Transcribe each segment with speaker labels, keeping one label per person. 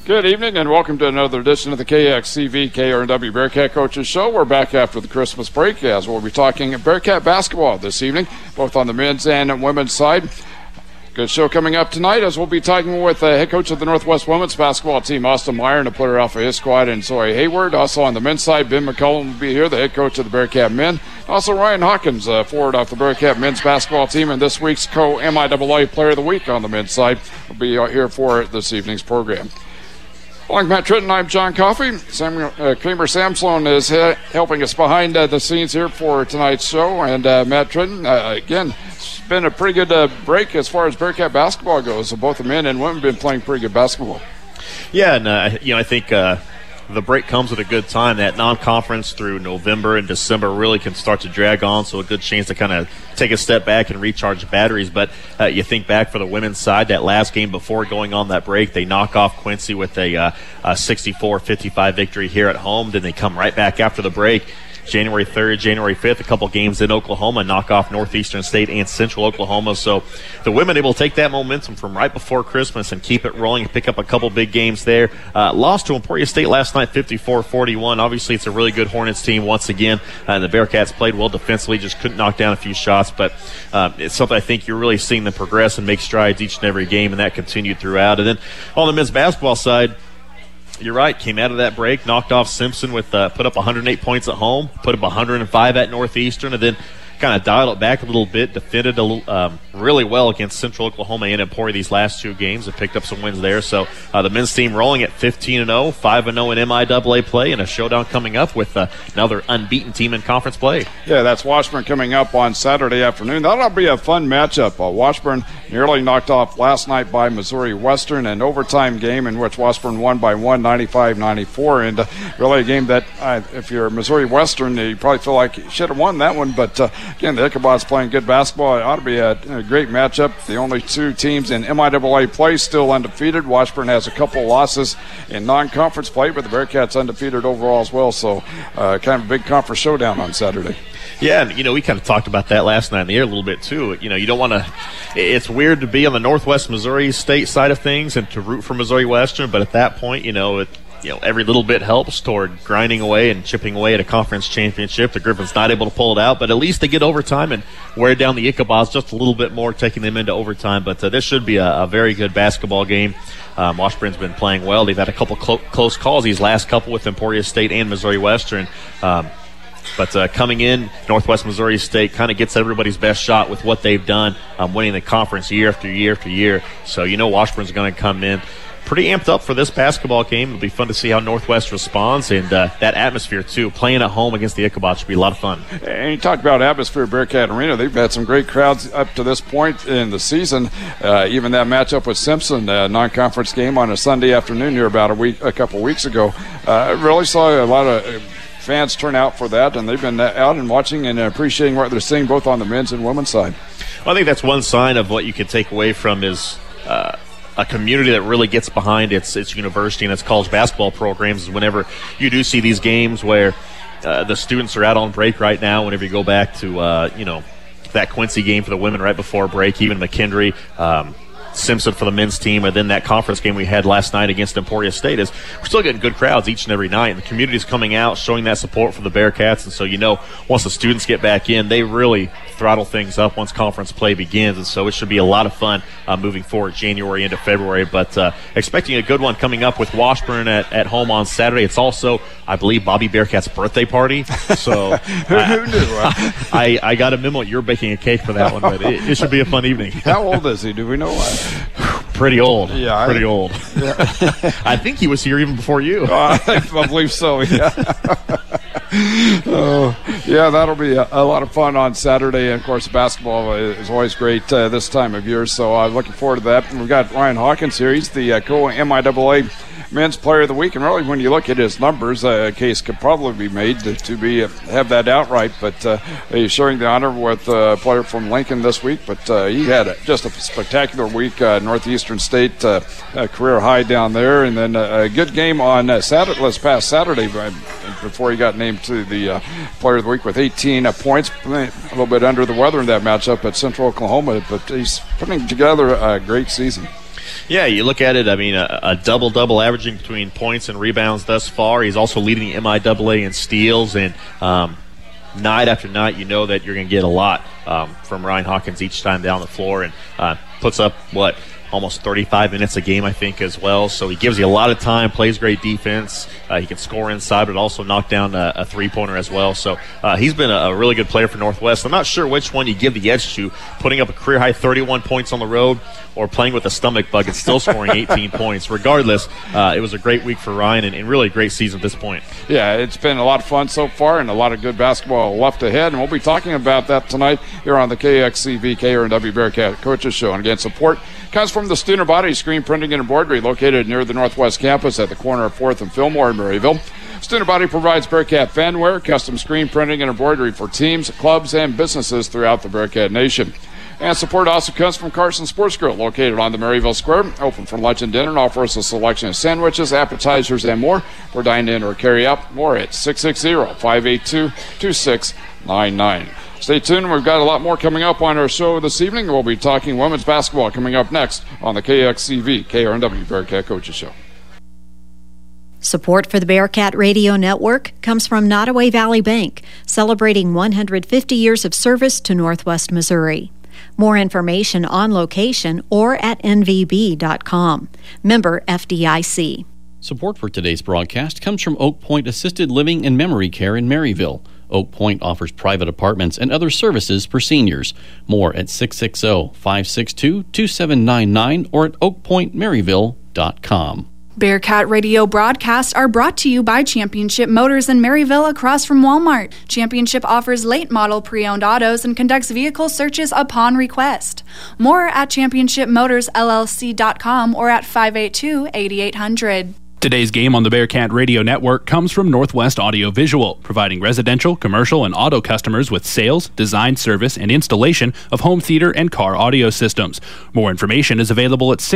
Speaker 1: Good evening and welcome to another edition of the KXCV KRNW Bearcat Coaches Show. We're back after the Christmas break as we'll be talking Bearcat basketball this evening, both on the men's and women's side. Good show coming up tonight as we'll be talking with head coach of the Northwest women's basketball team, Austin Meyer, and the player off of his squad, and Zoe Hayward. Also on the men's side, Ben McCullum will be here, the head coach of the Bearcat men. Also Ryan Hawkins, forward off the Bearcat men's basketball team, and this week's co-MIAA player of the week on the men's side will be here for this evening's program. Like Matt Tritton, I'm John Coffey. Kramer Samslone is helping us behind the scenes here for tonight's show. And Matt Tritton, again, it's been a pretty good break as far as Bearcat basketball goes. So both the men and women have been playing pretty good basketball.
Speaker 2: Yeah, and I think the break comes at a good time. That non-conference through November and December really can start to drag on, so a good chance to kind of take a step back and recharge batteries. But you think back for the women's side, that last game before going on that break, they knock off Quincy with a 64-55 victory here at home. Then they come right back after the break. January 3rd, January 5th, a couple games in Oklahoma, knock off Northeastern State and Central Oklahoma. So the women able to take that momentum from right before Christmas and keep it rolling and pick up a couple big games there. Lost to Emporia State last night, 54-41. Obviously, it's a really good Hornets team once again. And the Bearcats played well defensively, just couldn't knock down a few shots. But it's something I think you're really seeing them progress and make strides each and every game, and that continued throughout. And then on the men's basketball side, you're right, came out of that break, knocked off Simpson with put up 108 points at home, put up 105 at Northeastern, and then kind of dialed it back a little bit, defended really well against Central Oklahoma and Emporia these last two games and picked up some wins there. So the men's team rolling at 15-0, 5-0 in MIAA play, and a showdown coming up with another unbeaten team in conference play.
Speaker 1: Yeah, that's Washburn coming up on Saturday afternoon. That'll be a fun matchup. Washburn nearly knocked off last night by Missouri Western, an overtime game in which Washburn won by 95-94, and really a game that if you're Missouri Western, you probably feel like you should have won that one, but again, the Ichabods playing good basketball. It ought to be a great matchup. The only two teams in MIAA play still undefeated. Washburn has a couple losses in non-conference play, but the Bearcats undefeated overall as well. So kind of a big conference showdown on Saturday.
Speaker 2: Yeah, and, we kind of talked about that last night in the air a little bit, too. You don't want to – it's weird to be on the Northwest Missouri State side of things and to root for Missouri Western, but at that point, every little bit helps toward grinding away and chipping away at a conference championship. The Griffins not able to pull it out, but at least they get overtime and wear down the Ichabods just a little bit more, taking them into overtime. But this should be a very good basketball game. Washburn's been playing well. They've had a couple close calls these last couple with Emporia State and Missouri Western. But coming in, Northwest Missouri State kind of gets everybody's best shot with what they've done, winning the conference year after year after year. So Washburn's going to come in pretty amped up for this basketball game. It'll be fun to see how Northwest responds, and that atmosphere, too. Playing at home against the Ichabods should be a lot of fun. And
Speaker 1: you talked about atmosphere at Bearcat Arena. They've had some great crowds up to this point in the season. Even that matchup with Simpson, non-conference game on a Sunday afternoon here about a couple weeks ago. Really saw a lot of fans turn out for that, and they've been out and watching and appreciating what they're seeing both on the men's and women's side.
Speaker 2: Well, I think that's one sign of what you can take away from is a community that really gets behind its university and its college basketball programs. Is whenever you do see these games where the students are out on break right now, whenever you go back to that Quincy game for the women right before break, even McKendree, Simpson for the men's team, and then that conference game we had last night against Emporia State, is we're still getting good crowds each and every night, and the community's coming out showing that support for the Bearcats. And so once the students get back in, they really throttle things up once conference play begins, and so it should be a lot of fun moving forward January into February. But expecting a good one coming up with Washburn at home on Saturday. It's also, I believe, Bobby Bearcat's birthday party. So
Speaker 1: who knew?
Speaker 2: I got a memo. You're baking a cake for that one, but it should be a fun evening.
Speaker 1: How old is he? Do we know?
Speaker 2: Pretty old.
Speaker 1: Yeah,
Speaker 2: pretty old. Yeah. I think he was here even before you.
Speaker 1: I believe so. Yeah. That'll be a lot of fun on Saturday. And of course, basketball is always great this time of year. So I'm looking forward to that. And we've got Ryan Hawkins here. He's the co-MIAA Men's Player of the Week, and really when you look at his numbers, a case could probably be made to have that outright, but he's sharing the honor with a player from Lincoln this week. But he had just a spectacular week. Northeastern State a career high down there, and then a good game on Saturday, this past Saturday before he got named to the Player of the Week with 18 points. A little bit under the weather in that matchup at Central Oklahoma, but he's putting together a great season.
Speaker 2: Yeah, you look at it, I mean, a double-double averaging between points and rebounds thus far. He's also leading the MIAA in steals, and night after night, you know that you're going to get a lot from Ryan Hawkins each time down the floor, and puts up, almost 35 minutes a game, I think, as well. So he gives you a lot of time, plays great defense. He can score inside, but also knock down a three-pointer as well. So he's been a really good player for Northwest. I'm not sure which one you give the edge to, putting up a career-high 31 points on the road or playing with a stomach bug and still scoring 18 points. Regardless, it was a great week for Ryan and really a great season at this point.
Speaker 1: Yeah, it's been a lot of fun so far and a lot of good basketball left ahead, and we'll be talking about that tonight here on the KXCV KRNW Bearcat Coaches Show. And again, support comes from the Student Body Screen Printing and Embroidery, located near the Northwest Campus at the corner of 4th and Fillmore in Maryville. Student Body provides Bearcat fanwear, custom screen printing and embroidery for teams, clubs, and businesses throughout the Bearcat Nation. And support also comes from Carson Sports Grill, located on the Maryville Square, open for lunch and dinner, and offers a selection of sandwiches, appetizers, and more for dine-in or carry-out. More at 660-582-2699. Stay tuned. We've got a lot more coming up on our show this evening. We'll be talking women's basketball coming up next on the KXCV KRNW Bearcat Coaches Show.
Speaker 3: Support for the Bearcat Radio Network comes from Nottoway Valley Bank, celebrating 150 years of service to Northwest Missouri. More information on location or at nvb.com. Member FDIC.
Speaker 4: Support for today's broadcast comes from Oak Point Assisted Living and Memory Care in Maryville. Oak Point offers private apartments and other services for seniors. More at 660-562-2799 or at oakpointmaryville.com.
Speaker 5: Bearcat Radio broadcasts are brought to you by Championship Motors in Maryville across from Walmart. Championship offers late model pre-owned autos and conducts vehicle searches upon request. More at championshipmotorsllc.com or at 582-8800.
Speaker 6: Today's game on the Bearcat Radio Network comes from Northwest Audio Visual, providing residential, commercial, and auto customers with sales, design, service, and installation of home theater and car audio systems. More information is available at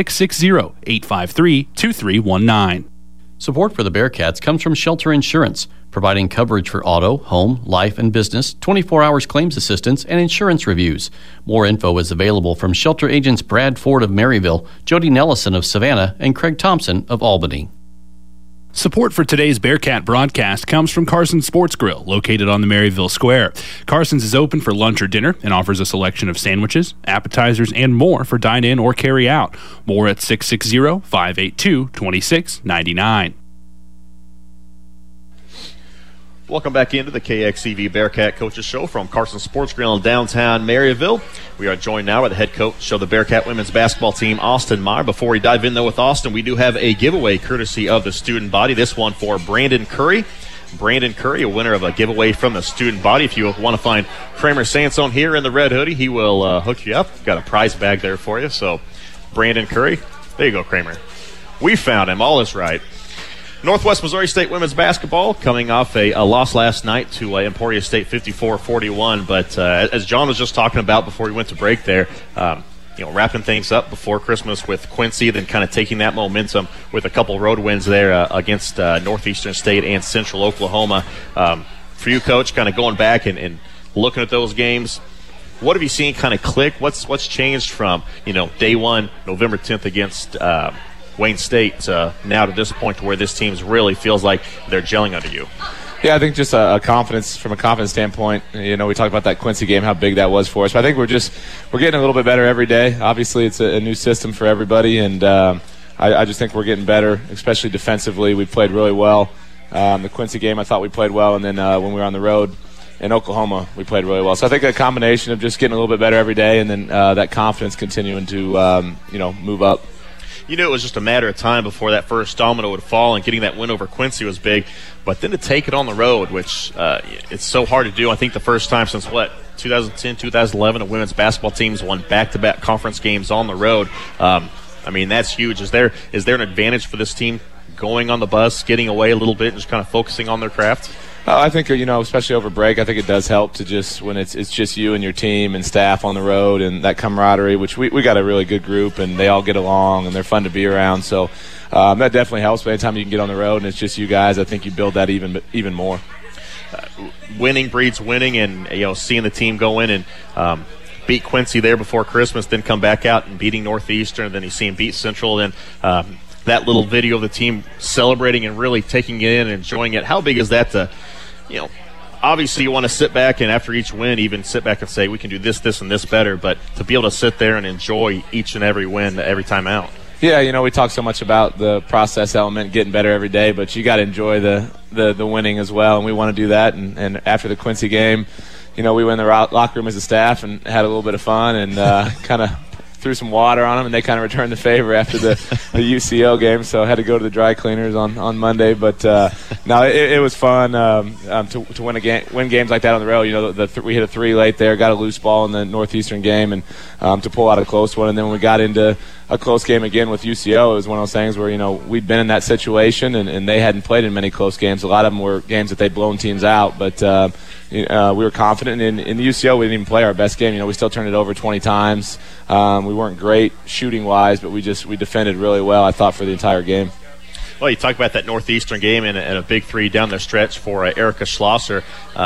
Speaker 6: 660-853-2319.
Speaker 4: Support for the Bearcats comes from Shelter Insurance, providing coverage for auto, home, life, and business, 24 hours claims assistance, and insurance reviews. More info is available from Shelter agents Brad Ford of Maryville, Jody Nellison of Savannah, and Craig Thompson of Albany.
Speaker 6: Support for today's Bearcat broadcast comes from Carson Sports Grill, located on the Maryville Square. Carson's is open for lunch or dinner and offers a selection of sandwiches, appetizers, and more for dine-in or carry-out. More at 660-582-2699.
Speaker 2: Welcome back into the KXCV Bearcat Coaches Show from Carson Sports Grill in downtown Maryville. We are joined now by the head coach of the Bearcat women's basketball team, Austin Meyer. Before we dive in, though, with Austin, we do have a giveaway courtesy of the student body. This one for Brandon Curry. Brandon Curry, a winner of a giveaway from the student body. If you want to find Kramer Sansone here in the red hoodie, he will hook you up. Got a prize bag there for you. So, Brandon Curry, there you go, Kramer. We found him. All is right. Northwest Missouri State women's basketball coming off a loss last night to Emporia State 54-41. But as John was just talking about before we went to break there, wrapping things up before Christmas with Quincy, then kind of taking that momentum with a couple road wins there against Northeastern State and Central Oklahoma. For you, Coach, kind of going back and looking at those games, what have you seen kind of click? What's changed from day one, November 10th against Wayne State now to this point to where this team really feels like they're gelling under you?
Speaker 7: Yeah, I think just a confidence, from a confidence standpoint. We talked about that Quincy game, how big that was for us. But I think we're getting a little bit better every day. Obviously, it's a new system for everybody, and I just think we're getting better, especially defensively. We played really well. The Quincy game, I thought we played well, and then when we were on the road in Oklahoma, we played really well. So I think a combination of just getting a little bit better every day, and then that confidence continuing to move up.
Speaker 2: It was just a matter of time before that first domino would fall, and getting that win over Quincy was big. But then to take it on the road, which it's so hard to do. I think the first time since, 2010, 2011, a women's basketball team's won back-to-back conference games on the road. That's huge. Is there an advantage for this team going on the bus, getting away a little bit, and just kind of focusing on their craft?
Speaker 7: I think, especially over break, I think it does help to just when it's just you and your team and staff on the road and that camaraderie, which we got a really good group and they all get along and they're fun to be around. So that definitely helps. By the time you can get on the road and it's just you guys, I think you build that even more.
Speaker 2: Winning breeds winning, and seeing the team go in and beat Quincy there before Christmas, then come back out and beating Northeastern, and then you see him beat Central, and that little video of the team celebrating and really taking it in and enjoying it. How big is that to, obviously you want to sit back and after each win even sit back and say we can do this, this, and this better, but to be able to sit there and enjoy each and every win every time out.
Speaker 7: Yeah, we talk so much about the process element, getting better every day, but you got to enjoy the winning as well, and we want to do that. And after the Quincy game, we went in the locker room as a staff and had a little bit of fun and kind of threw some water on them, and they kind of returned the favor after the UCO game, so I had to go to the dry cleaners on Monday. But no, it was fun to win games like that on the road. We hit a 3 late there, got a loose ball in the Northeastern game, and to pull out a close one. And then when we got into a close game again with UCO, it was one of those things where we'd been in that situation, and they hadn't played in many close games. A lot of them were games that they'd blown teams out, but we were confident. In the UCO, we didn't even play our best game. We still turned it over 20 times. We weren't great shooting-wise, but we defended really well, I thought, for the entire game.
Speaker 2: Well, you talk about that Northeastern game and a big 3 down the stretch for Erica Schlosser.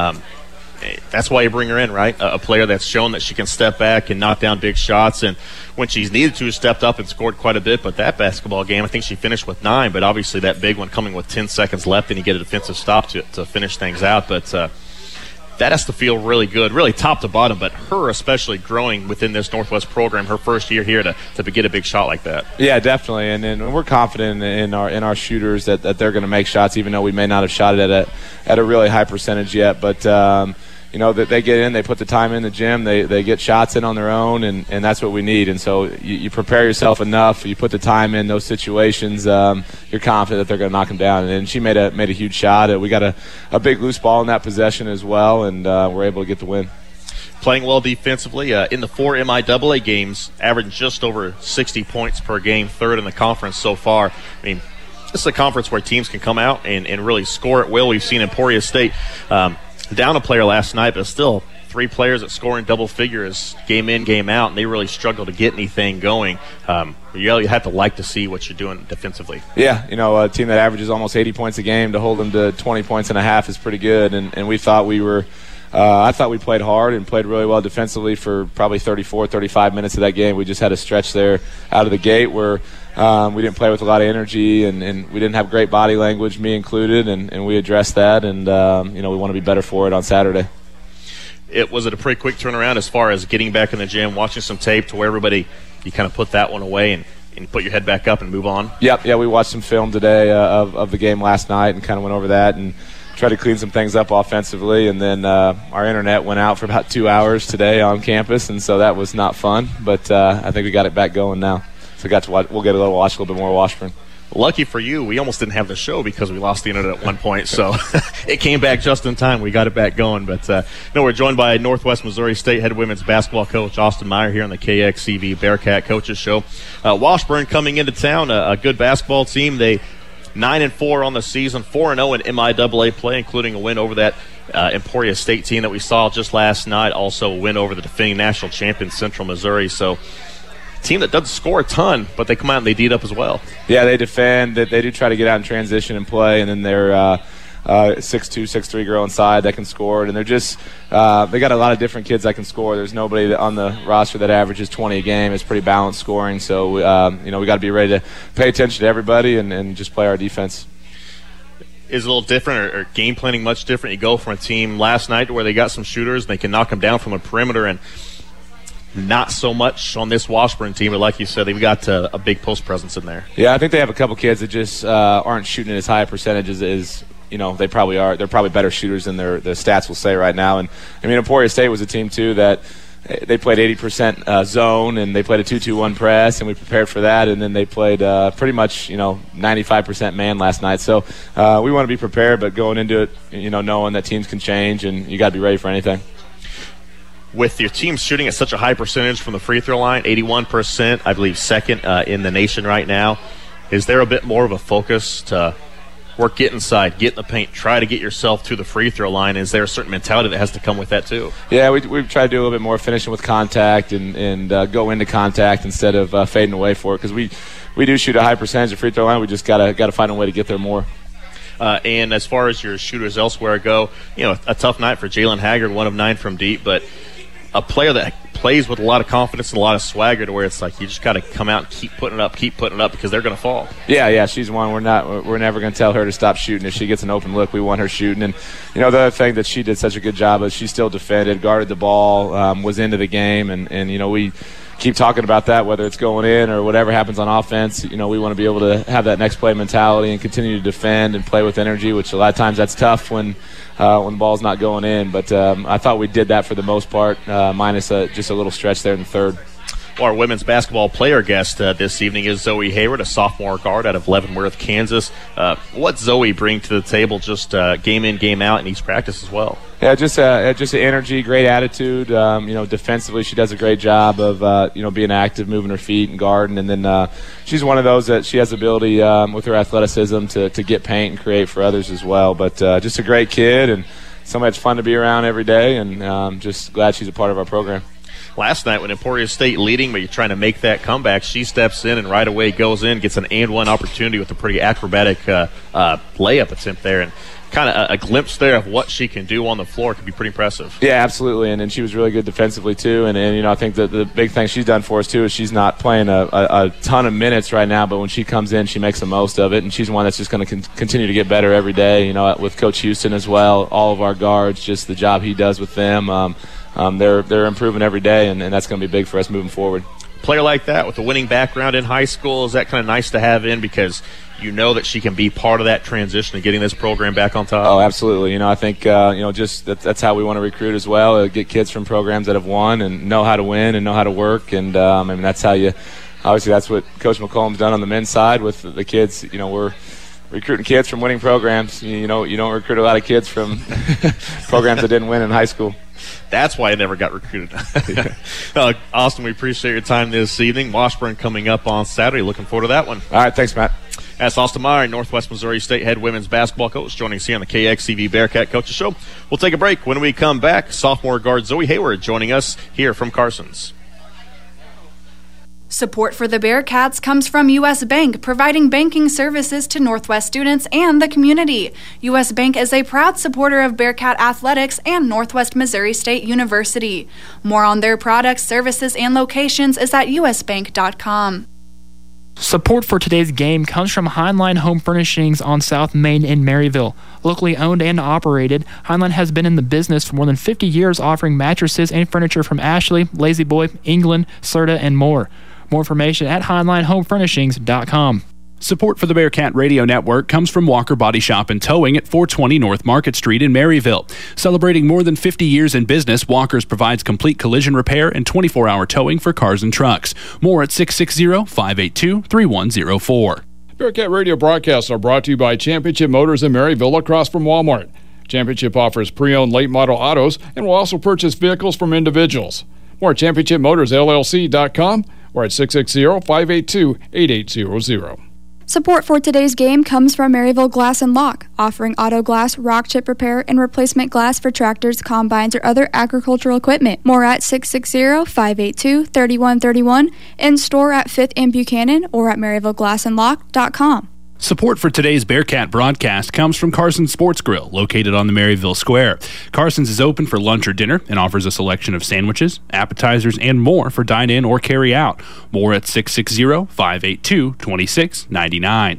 Speaker 2: That's why you bring her in, right? A player that's shown that she can step back and knock down big shots, and when she's needed to, stepped up and scored quite a bit. But that basketball game, I think she finished with 9, but obviously that big one coming with 10 seconds left, and you get a defensive stop to finish things out. But that has to feel really good, really top to bottom, but her especially growing within this Northwest program, her first year here to get a big shot like that. Yeah, definitely, and we're confident in our shooters that they're going to make shots, even though we may not have shot it at a really high percentage yet. But that they get in, they put the time in the gym, they get shots in on their own, and that's what we need. And so you prepare yourself enough, you put the time in those situations, you're confident that they're going to knock them down. And she made a huge shot. We got a big loose ball in that possession as well, and we're able to get the win. Playing well defensively. In the 4 MIAA games, averaging just over 60 points per game, 3rd in the conference so far. I mean, this is a conference where teams can come out and really score at will. We've seen Emporia State down a player last night, but still 3 players that score in double figures game in, game out, and they really struggle to get anything going. You have to like to see what you're doing defensively. Yeah, a team that averages almost 80 points a game, to hold them to 20 points and a half is pretty good, and we thought we were I thought we played hard and played really well defensively for probably 34, 35 minutes of that game. We just had a stretch there out of the gate where we didn't play with a lot of energy, and we didn't have great body language, me included, and we addressed that, and we want to be better for it on Saturday. Was it a pretty quick turnaround as far as getting back in the gym, watching some tape to where you kind of put that one away and put your head back up and move on? Yep, we watched some film today of the game last night and kind of went over that and tried to clean some things up offensively, and then our internet went out for about 2 hours today on campus, and so that was not fun, but I think we got it back going now. So we'll get a little bit more Washburn. Lucky for you, we almost didn't have the show because we lost the internet at one point, so it came back just in time. We got it back going. But we're joined by Northwest Missouri State head women's basketball coach Austin Meyer here on the KXCV Bearcat Coaches Show. Washburn coming into town, a good basketball team. They 9-4 on the season, 4-0 in MIAA play, including a win over that Emporia State team that we saw just last night. Also a win over the defending national champion Central Missouri. So team that doesn't score a ton, but they come out and they D up as well. Yeah, they defend. They do try to get out in transition and play, and then they're 6'2", 6'3" girl inside that can score. And they're just they got a lot of different kids that can score. There's nobody on the roster that averages 20 a game. It's pretty balanced scoring. So we got to be ready to pay attention to everybody and just play our defense. Is it a little different or game planning much different? You go from a team last night where they got some shooters and they can knock them down from a perimeter, and not so much on this Washburn team, but like you said, they've got a big post presence in there. Yeah, I think they have a couple kids that just aren't shooting at as high a percentage as they probably are. They're probably better shooters than their stats will say right now. And Emporia State was a team too that they played 80% zone, and they played a 2-2-1 press, and we prepared for that. And then they played pretty much 95% man last night. So we want to be prepared, but going into it, knowing that teams can change, and you got to be ready for anything. With your team shooting at such a high percentage from the free throw line, 81%, I believe second in the nation right now, is there a bit more of a focus to work, get inside, get in the paint, try to get yourself to the free throw line? Is there a certain mentality that has to come with that too? Yeah, we've tried to do a little bit more finishing with contact and go into contact instead of fading away for it, because we do shoot a high percentage of free throw line. We just got to find a way to get there more. And as far as your shooters elsewhere go, a tough night for Jalen Haggard, 1 of 9 from deep, but a player that plays with a lot of confidence and a lot of swagger to where it's like you just got to come out and keep putting it up because they're going to fall.
Speaker 7: Yeah, she's one. We're never going to tell her to stop shooting. If she gets an open look, we want her shooting. And, the other thing that she did such a good job of, she still defended, guarded the ball, was into the game. And we keep talking about that, whether it's going in or whatever happens on offense. We want to be able to have that next play mentality and continue to defend and play with energy, which a lot of times that's tough when the ball's not going in. But I thought we did that for the most part, minus just a little stretch there in the third.
Speaker 2: Our women's basketball player guest this evening is Zoe Hayward, a sophomore guard out of Leavenworth, Kansas. What's Zoe bring to the table just game in, game out in each practice as well?
Speaker 7: Yeah, just energy, great attitude. Defensively, she does a great job of being active, moving her feet and guarding. And then she's one of those that she has the ability with her athleticism to get paint and create for others as well. But just a great kid and somebody that's fun to be around every day. And just glad she's a part of our program.
Speaker 2: Last night when Emporia State leading, but you're trying to make that comeback, she steps in and right away goes in, gets an and one opportunity with a pretty acrobatic layup attempt there. And kind of a glimpse there of what she can do on the floor could be pretty impressive.
Speaker 7: Yeah, absolutely. And she was really good defensively too. And I think that the big thing she's done for us too is she's not playing a ton of minutes right now, but when she comes in, she makes the most of it. And she's one that's just going to continue to get better every day. With Coach Houston as well, all of our guards, just the job he does with them. They're improving every day, and that's going to be big for us moving forward.
Speaker 2: Player like that with a winning background in high school, is that kind of nice to have in because that she can be part of that transition and getting this program back on top?
Speaker 7: Oh, absolutely. I think just that's how we want to recruit as well. Get kids from programs that have won and know how to win and know how to work, and that's how you. Obviously, that's what Coach McCollum's done on the men's side with the kids. We're recruiting kids from winning programs. You don't recruit a lot of kids from programs that didn't win in high school.
Speaker 2: That's why I never got recruited. Austin, we appreciate your time this evening. Washburn coming up on Saturday. Looking forward to that one.
Speaker 7: All right, thanks, Matt.
Speaker 2: That's Austin Meyer, Northwest Missouri State head women's basketball coach, joining us here on the KXCV Bearcat Coaches Show. We'll take a break. When we come back, sophomore guard Zoe Hayward joining us here from Carson's.
Speaker 5: Support for the Bearcats comes from U.S. Bank, providing banking services to Northwest students and the community. U.S. Bank is a proud supporter of Bearcat Athletics and Northwest Missouri State University. More on their products, services, and locations is at usbank.com.
Speaker 8: Support for today's game comes from Heinlein Home Furnishings on South Main in Maryville. Locally owned and operated, Heinlein has been in the business for more than 50 years, offering mattresses and furniture from Ashley, Lazy Boy, England, Serta, and more. More information at HeinleinHomeFurnishings.com.
Speaker 6: Support for the Bearcat Radio Network comes from Walker Body Shop and Towing at 420 North Market Street in Maryville. Celebrating more than 50 years in business, Walker's provides complete collision repair and 24-hour towing for cars and trucks. More at 660-582-3104.
Speaker 1: Bearcat Radio broadcasts are brought to you by Championship Motors in Maryville across from Walmart. Championship offers pre-owned late model autos and will also purchase vehicles from individuals. More at ChampionshipMotorsLLC.com or at 660-582-8800.
Speaker 9: Support for today's game comes from Maryville Glass and Lock, offering auto glass, rock chip repair, and replacement glass for tractors, combines, or other agricultural equipment. More at 660-582-3131, in store at 5th and Buchanan or at MaryvilleGlassandLock.com.
Speaker 6: Support for today's Bearcat broadcast comes from Carson's Sports Grill, located on the Maryville Square. Carson's is open for lunch or dinner and offers a selection of sandwiches, appetizers, and more for dine-in or carry-out. More at 660-582-2699.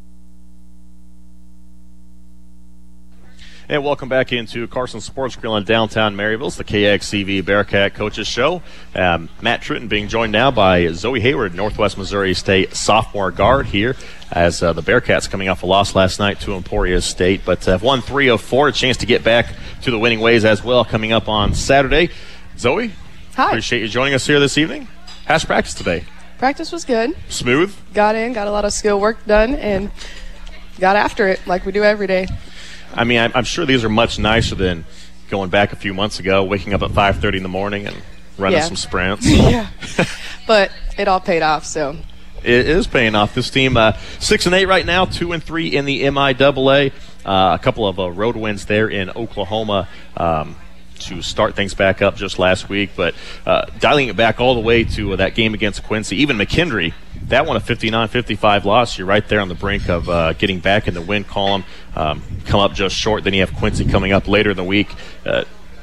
Speaker 2: And welcome back into Carson Sports Grill in downtown Maryville. It's the KXCV Bearcat Coaches Show. Matt Trutton being joined now by Zoe Hayward, Northwest Missouri State sophomore guard here, as the Bearcats coming off a loss last night to Emporia State, but have won 3 of 4, a chance to get back to the winning ways as well coming up on Saturday. Zoe,
Speaker 10: hi.
Speaker 2: Appreciate you joining us here this evening. How's practice today?
Speaker 10: Practice was good.
Speaker 2: Smooth?
Speaker 10: Got in, got a lot of skill work done, and got after it like we do every day.
Speaker 2: I mean, I'm sure these are much nicer than going back a few months ago, waking up at 5:30 in the morning and running some sprints.
Speaker 10: Yeah, but it all paid off, so.
Speaker 2: It is paying off. This team 6-8 right now, 2-3 in the MIAA. A couple of road wins there in Oklahoma to start things back up just last week, but dialing it back all the way to that game against Quincy. Even McKendree, that one a 59-55 loss. You're right there on the brink of getting back in the win column. Come up just short. Then you have Quincy coming up later in the week.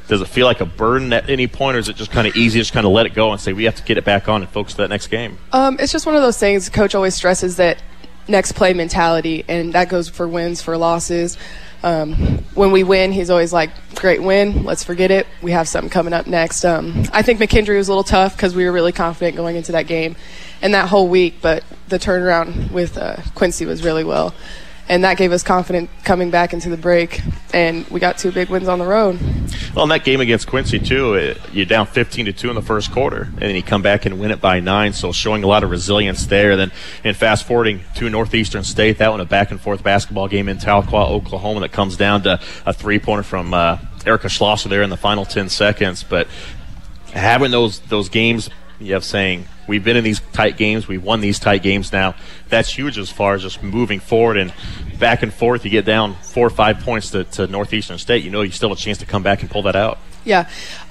Speaker 2: Does it feel like a burden at any point, or is it just kind of easy to just kind of let it go and say we have to get it back on and focus to that next game?
Speaker 10: It's just one of those things. Coach always stresses that next play mentality, and that goes for wins, for losses. When we win, he's always like, great win, let's forget it. We have something coming up next. I think McKendree was a little tough because we were really confident going into that game and that whole week, but the turnaround with Quincy was really well. And that gave us confidence coming back into the break, and we got 2 big wins on the road.
Speaker 2: Well, in that game against Quincy, too, you're down 15-2 in the first quarter, and then you come back and win it by 9, so showing a lot of resilience there. Then, and fast-forwarding to Northeastern State, that one a back-and-forth basketball game in Tahlequah, Oklahoma, that comes down to a 3-pointer from Erica Schlosser there in the final 10 seconds. But having those games, you have saying, we've been in these tight games, we've won these tight games now, that's huge as far as just moving forward and back and forth. You get down 4 or 5 points to Northeastern State, you still have a chance to come back and pull that out.
Speaker 10: Yeah.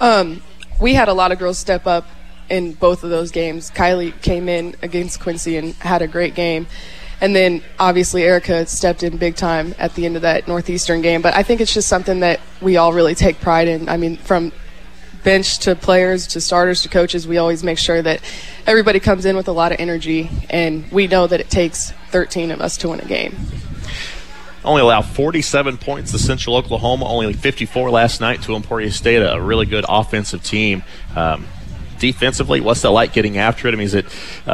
Speaker 10: We had a lot of girls step up in both of those games. Kylie came in against Quincy and had a great game. And then, obviously, Erica stepped in big time at the end of that Northeastern game. But I think it's just something that we all really take pride in. I mean, from bench to players to starters to coaches, we always make sure that everybody comes in with a lot of energy, and we know that it takes 13 of us to win a game.
Speaker 2: Only allow 47 points to Central Oklahoma, only 54 last night to Emporia State, a really good offensive team. Defensively, what's that like getting after it? I mean, is it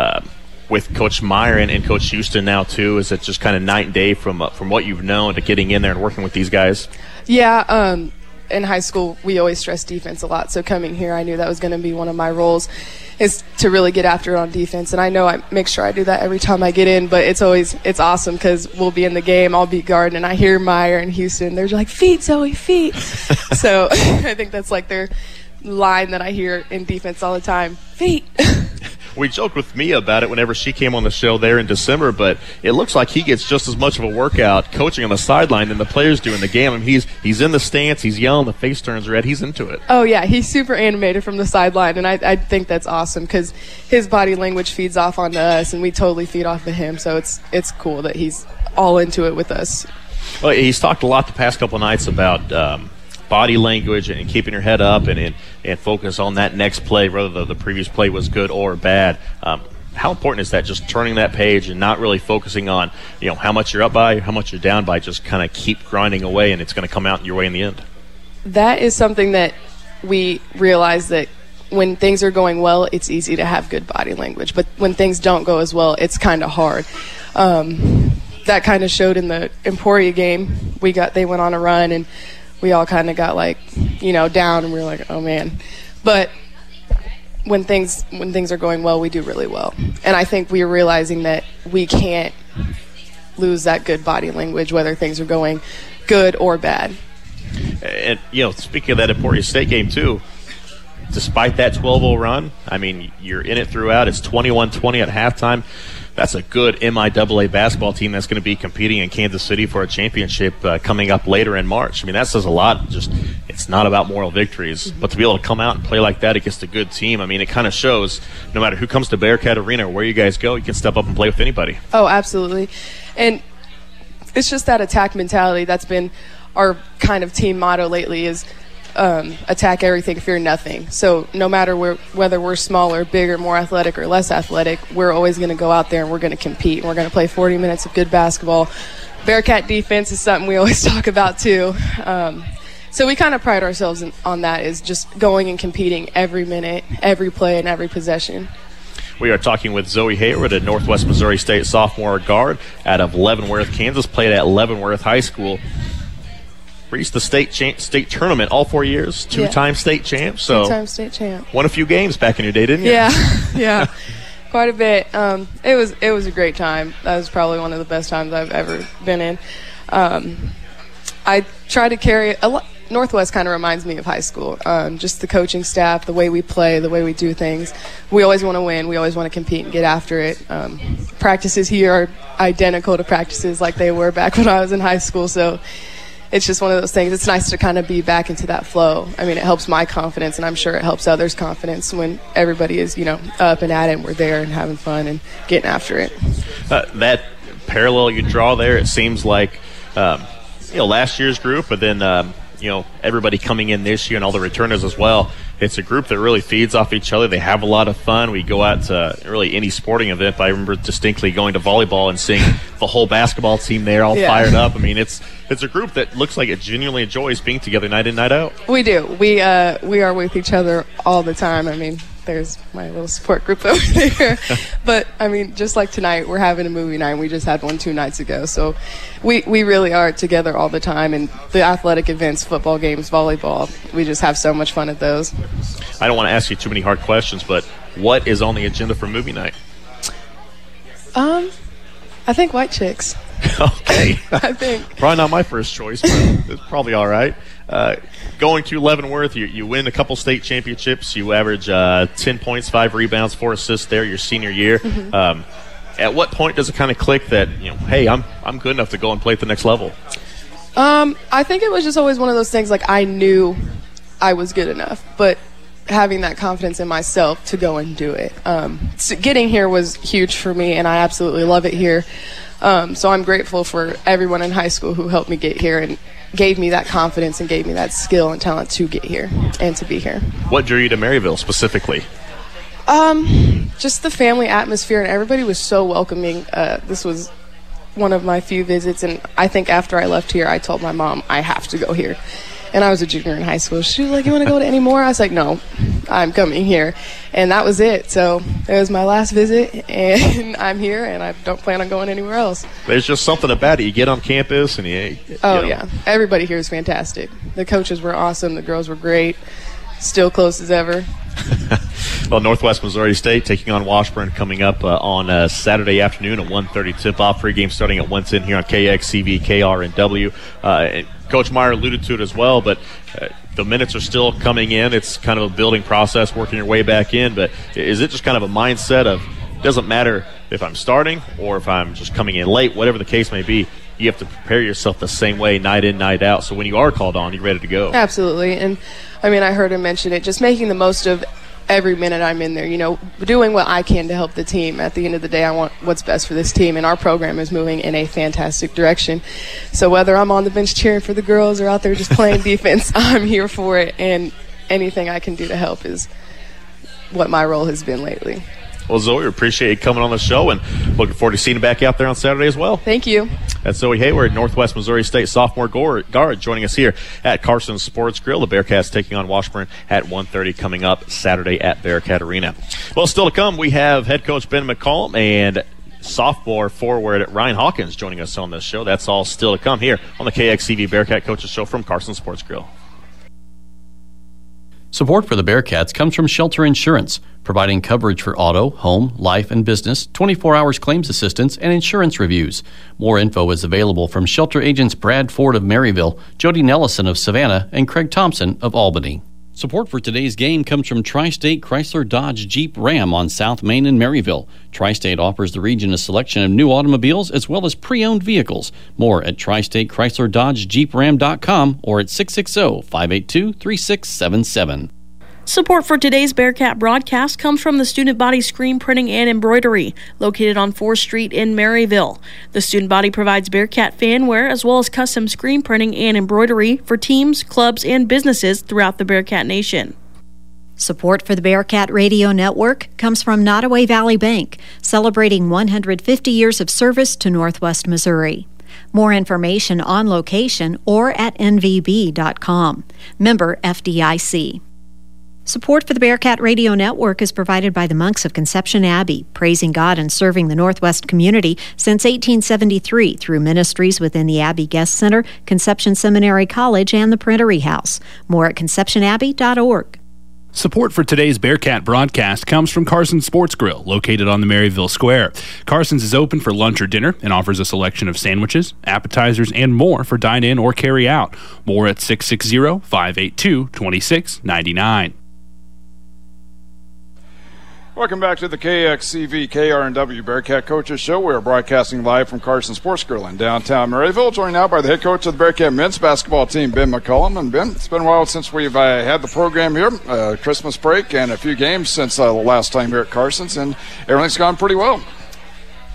Speaker 2: with Coach Meyer and Coach Houston now too, is it just kind of night and day from what you've known to getting in there and working with these guys?
Speaker 10: Yeah, in high school, we always stressed defense a lot. So coming here, I knew that was going to be one of my roles, is to really get after it on defense. And I know I make sure I do that every time I get in, but it's awesome because we'll be in the game, I'll be guarding, and I hear Meyer and Houston, they're like, feet, Zoe, feet. So I think that's like their line that I hear in defense all the time, feet.
Speaker 2: We joked with Mia about it whenever she came on the show there in December, but it looks like he gets just as much of a workout coaching on the sideline than the players do in the game. I mean, he's in the stance, he's yelling, the face turns red, he's into it.
Speaker 10: Oh, yeah, he's super animated from the sideline, and I think that's awesome because his body language feeds off onto us, and we totally feed off of him, so it's cool that he's all into it with us.
Speaker 2: Well, he's talked a lot the past couple of nights about body language and keeping your head up and focus on that next play, whether the previous play was good or bad. How important is that, just turning that page and not really focusing on how much you're up by, how much you're down by, just kind of keep grinding away and it's going to come out your way in the end? That
Speaker 10: is something that we realize, that when things are going well, it's easy to have good body language. But when things don't go as well, it's kind of hard. That kind of showed in the Emporia game. They went on a run and we all kind of got down, and we were like, oh man. But when things are going well, we do really well. And I think we are realizing that we can't lose that good body language, whether things are going good or bad.
Speaker 2: And speaking of that Emporia State game too, despite that 12-0 run, I mean, you're in it throughout. It's 21-20 at halftime. That's a good MIAA basketball team that's going to be competing in Kansas City for a championship coming up later in March. I mean, that says a lot. Just, it's not about moral victories, but to be able to come out and play like that against a good team, I mean, it kind of shows no matter who comes to Bearcat Arena or where you guys go, you can step up and play with anybody.
Speaker 10: Oh, absolutely. And it's just that attack mentality that's been our kind of team motto lately, is attack everything, fear nothing. So no matter whether we're smaller, bigger, more athletic, or less athletic, we're always going to go out there and we're going to compete. And we're going to play 40 minutes of good basketball. Bearcat defense is something we always talk about too. So we kind of pride ourselves on that, is just going and competing every minute, every play, and every possession.
Speaker 2: We are talking with Zoe Hayward, a Northwest Missouri State sophomore guard out of Leavenworth, Kansas, played at Leavenworth High School. Reached the state tournament all 4 years, two-time state champ. So
Speaker 10: two-time state champ.
Speaker 2: Won a few games back in your day, didn't you?
Speaker 10: Yeah, quite a bit. It was a great time. That was probably one of the best times I've ever been in. I try to carry a lot. Northwest kind of reminds me of high school. Just the coaching staff, the way we play, the way we do things. We always want to win. We always want to compete and get after it. Practices here are identical to practices like they were back when I was in high school. So it's just one of those things. It's nice to kind of be back into that flow. I mean, it helps my confidence, and I'm sure it helps others' confidence when everybody is, up and at it, and we're there and having fun and getting after it.
Speaker 2: That parallel you draw there, it seems like, last year's group, but then everybody coming in this year and all the returners as well. It's a group that really feeds off each other. They have a lot of fun. We go out to really any sporting event. But I remember distinctly going to volleyball and seeing the whole basketball team there all fired up. I mean, it's a group that looks like it genuinely enjoys being together night in, night out.
Speaker 10: We do. We are with each other all the time. I mean, there's my little support group over there. But, I mean, just like tonight, we're having a movie night. We just had one 2 nights ago. So we really are together all the time. And the athletic events, football games, volleyball, we just have so much fun at those.
Speaker 2: I don't want to ask you too many hard questions, but what is on the agenda for movie night?
Speaker 10: I think White Chicks.
Speaker 2: Okay.
Speaker 10: I think.
Speaker 2: Probably not my first choice, but it's probably all right. Going to Leavenworth, you win a couple state championships. You average 10 points, 5 rebounds, 4 assists there your senior year. Mm-hmm. At what point does it kind of click that, hey, I'm good enough to go and play at the next level?
Speaker 10: I think it was just always one of those things, like I knew I was good enough, but having that confidence in myself to go and do it. So getting here was huge for me, and I absolutely love it here. So I'm grateful for everyone in high school who helped me get here and gave me that confidence and gave me that skill and talent to get here and to be here.
Speaker 2: What drew you to Maryville specifically?
Speaker 10: Just the family atmosphere, and everybody was so welcoming. This was one of my few visits, and I think after I left here, I told my mom I have to go here. And I was a junior in high school. She was like, you want to go to any more? I was like, no, I'm coming here. And that was it. So it was my last visit, and I'm here, and I don't plan on going anywhere else.
Speaker 2: There's just something about it. You get on campus, and
Speaker 10: yeah. Everybody here is fantastic. The coaches were awesome. The girls were great. Still close as ever.
Speaker 2: Well, Northwest Missouri State taking on Washburn coming up on Saturday afternoon at 1:30 tip-off. Pregame starting at 1:10 here on KXCV, KRNW. And Coach Meyer alluded to it as well, but the minutes are still coming in. It's kind of a building process, working your way back in. But is it just kind of a mindset of it doesn't matter if I'm starting or if I'm just coming in late, whatever the case may be, you have to prepare yourself the same way night in, night out. So when you are called on, you're ready to go.
Speaker 10: Absolutely. And, I mean, I heard him mention it, just making the most of every minute I'm in there, doing what I can to help the team. At the end of the day, I want what's best for this team, and our program is moving in a fantastic direction. So whether I'm on the bench cheering for the girls or out there just playing defense, I'm here for it, and anything I can do to help is what my role has been lately.
Speaker 2: Well, Zoe, we appreciate you coming on the show, and looking forward to seeing you back out there on Saturday as well.
Speaker 10: Thank you.
Speaker 2: That's Zoe Hayward, Northwest Missouri State sophomore guard, joining us here at Carson Sports Grill. The Bearcats taking on Washburn at 1:30 coming up Saturday at Bearcat Arena. Well, still to come, we have head coach Ben McCollum and sophomore forward Ryan Hawkins joining us on this show. That's all still to come here on the KXCV Bearcat Coaches Show from Carson Sports Grill.
Speaker 4: Support for the Bearcats comes from Shelter Insurance, providing coverage for auto, home, life, and business, 24 hours claims assistance, and insurance reviews. More info is available from Shelter agents Brad Ford of Maryville, Jody Nellison of Savannah, and Craig Thompson of Albany. Support for today's game comes from Tri-State Chrysler Dodge Jeep Ram on South Main in Maryville. Tri-State offers the region a selection of new automobiles as well as pre-owned vehicles. More at Tri-State Chrysler Dodge Jeep Ram.com or at 660-582-3677.
Speaker 11: Support for today's Bearcat broadcast comes from the Student Body Screen Printing and Embroidery, located on 4th Street in Maryville. The Student Body provides Bearcat fanwear as well as custom screen printing and embroidery for teams, clubs, and businesses throughout the Bearcat Nation.
Speaker 3: Support for the Bearcat Radio Network comes from Nottoway Valley Bank, celebrating 150 years of service to Northwest Missouri. More information on location or at nvb.com. Member FDIC. Support for the Bearcat Radio Network is provided by the Monks of Conception Abbey, praising God and serving the Northwest community since 1873 through ministries within the Abbey Guest Center, Conception Seminary College, and the Printery House. More at conceptionabbey.org.
Speaker 6: Support for today's Bearcat broadcast comes from Carson Sports Grill, located on the Maryville Square. Carson's is open for lunch or dinner and offers a selection of sandwiches, appetizers, and more for dine-in or carry-out. More at 660-582-2699.
Speaker 1: Welcome back to the KXCV KRNW Bearcat Coaches Show. We are broadcasting live from Carson Sports Grill in downtown Maryville, joined now by the head coach of the Bearcat men's basketball team, Ben McCollum. And Ben, it's been a while since we've had the program here, Christmas break, and a few games since the last time here at Carson's, and everything's gone pretty well.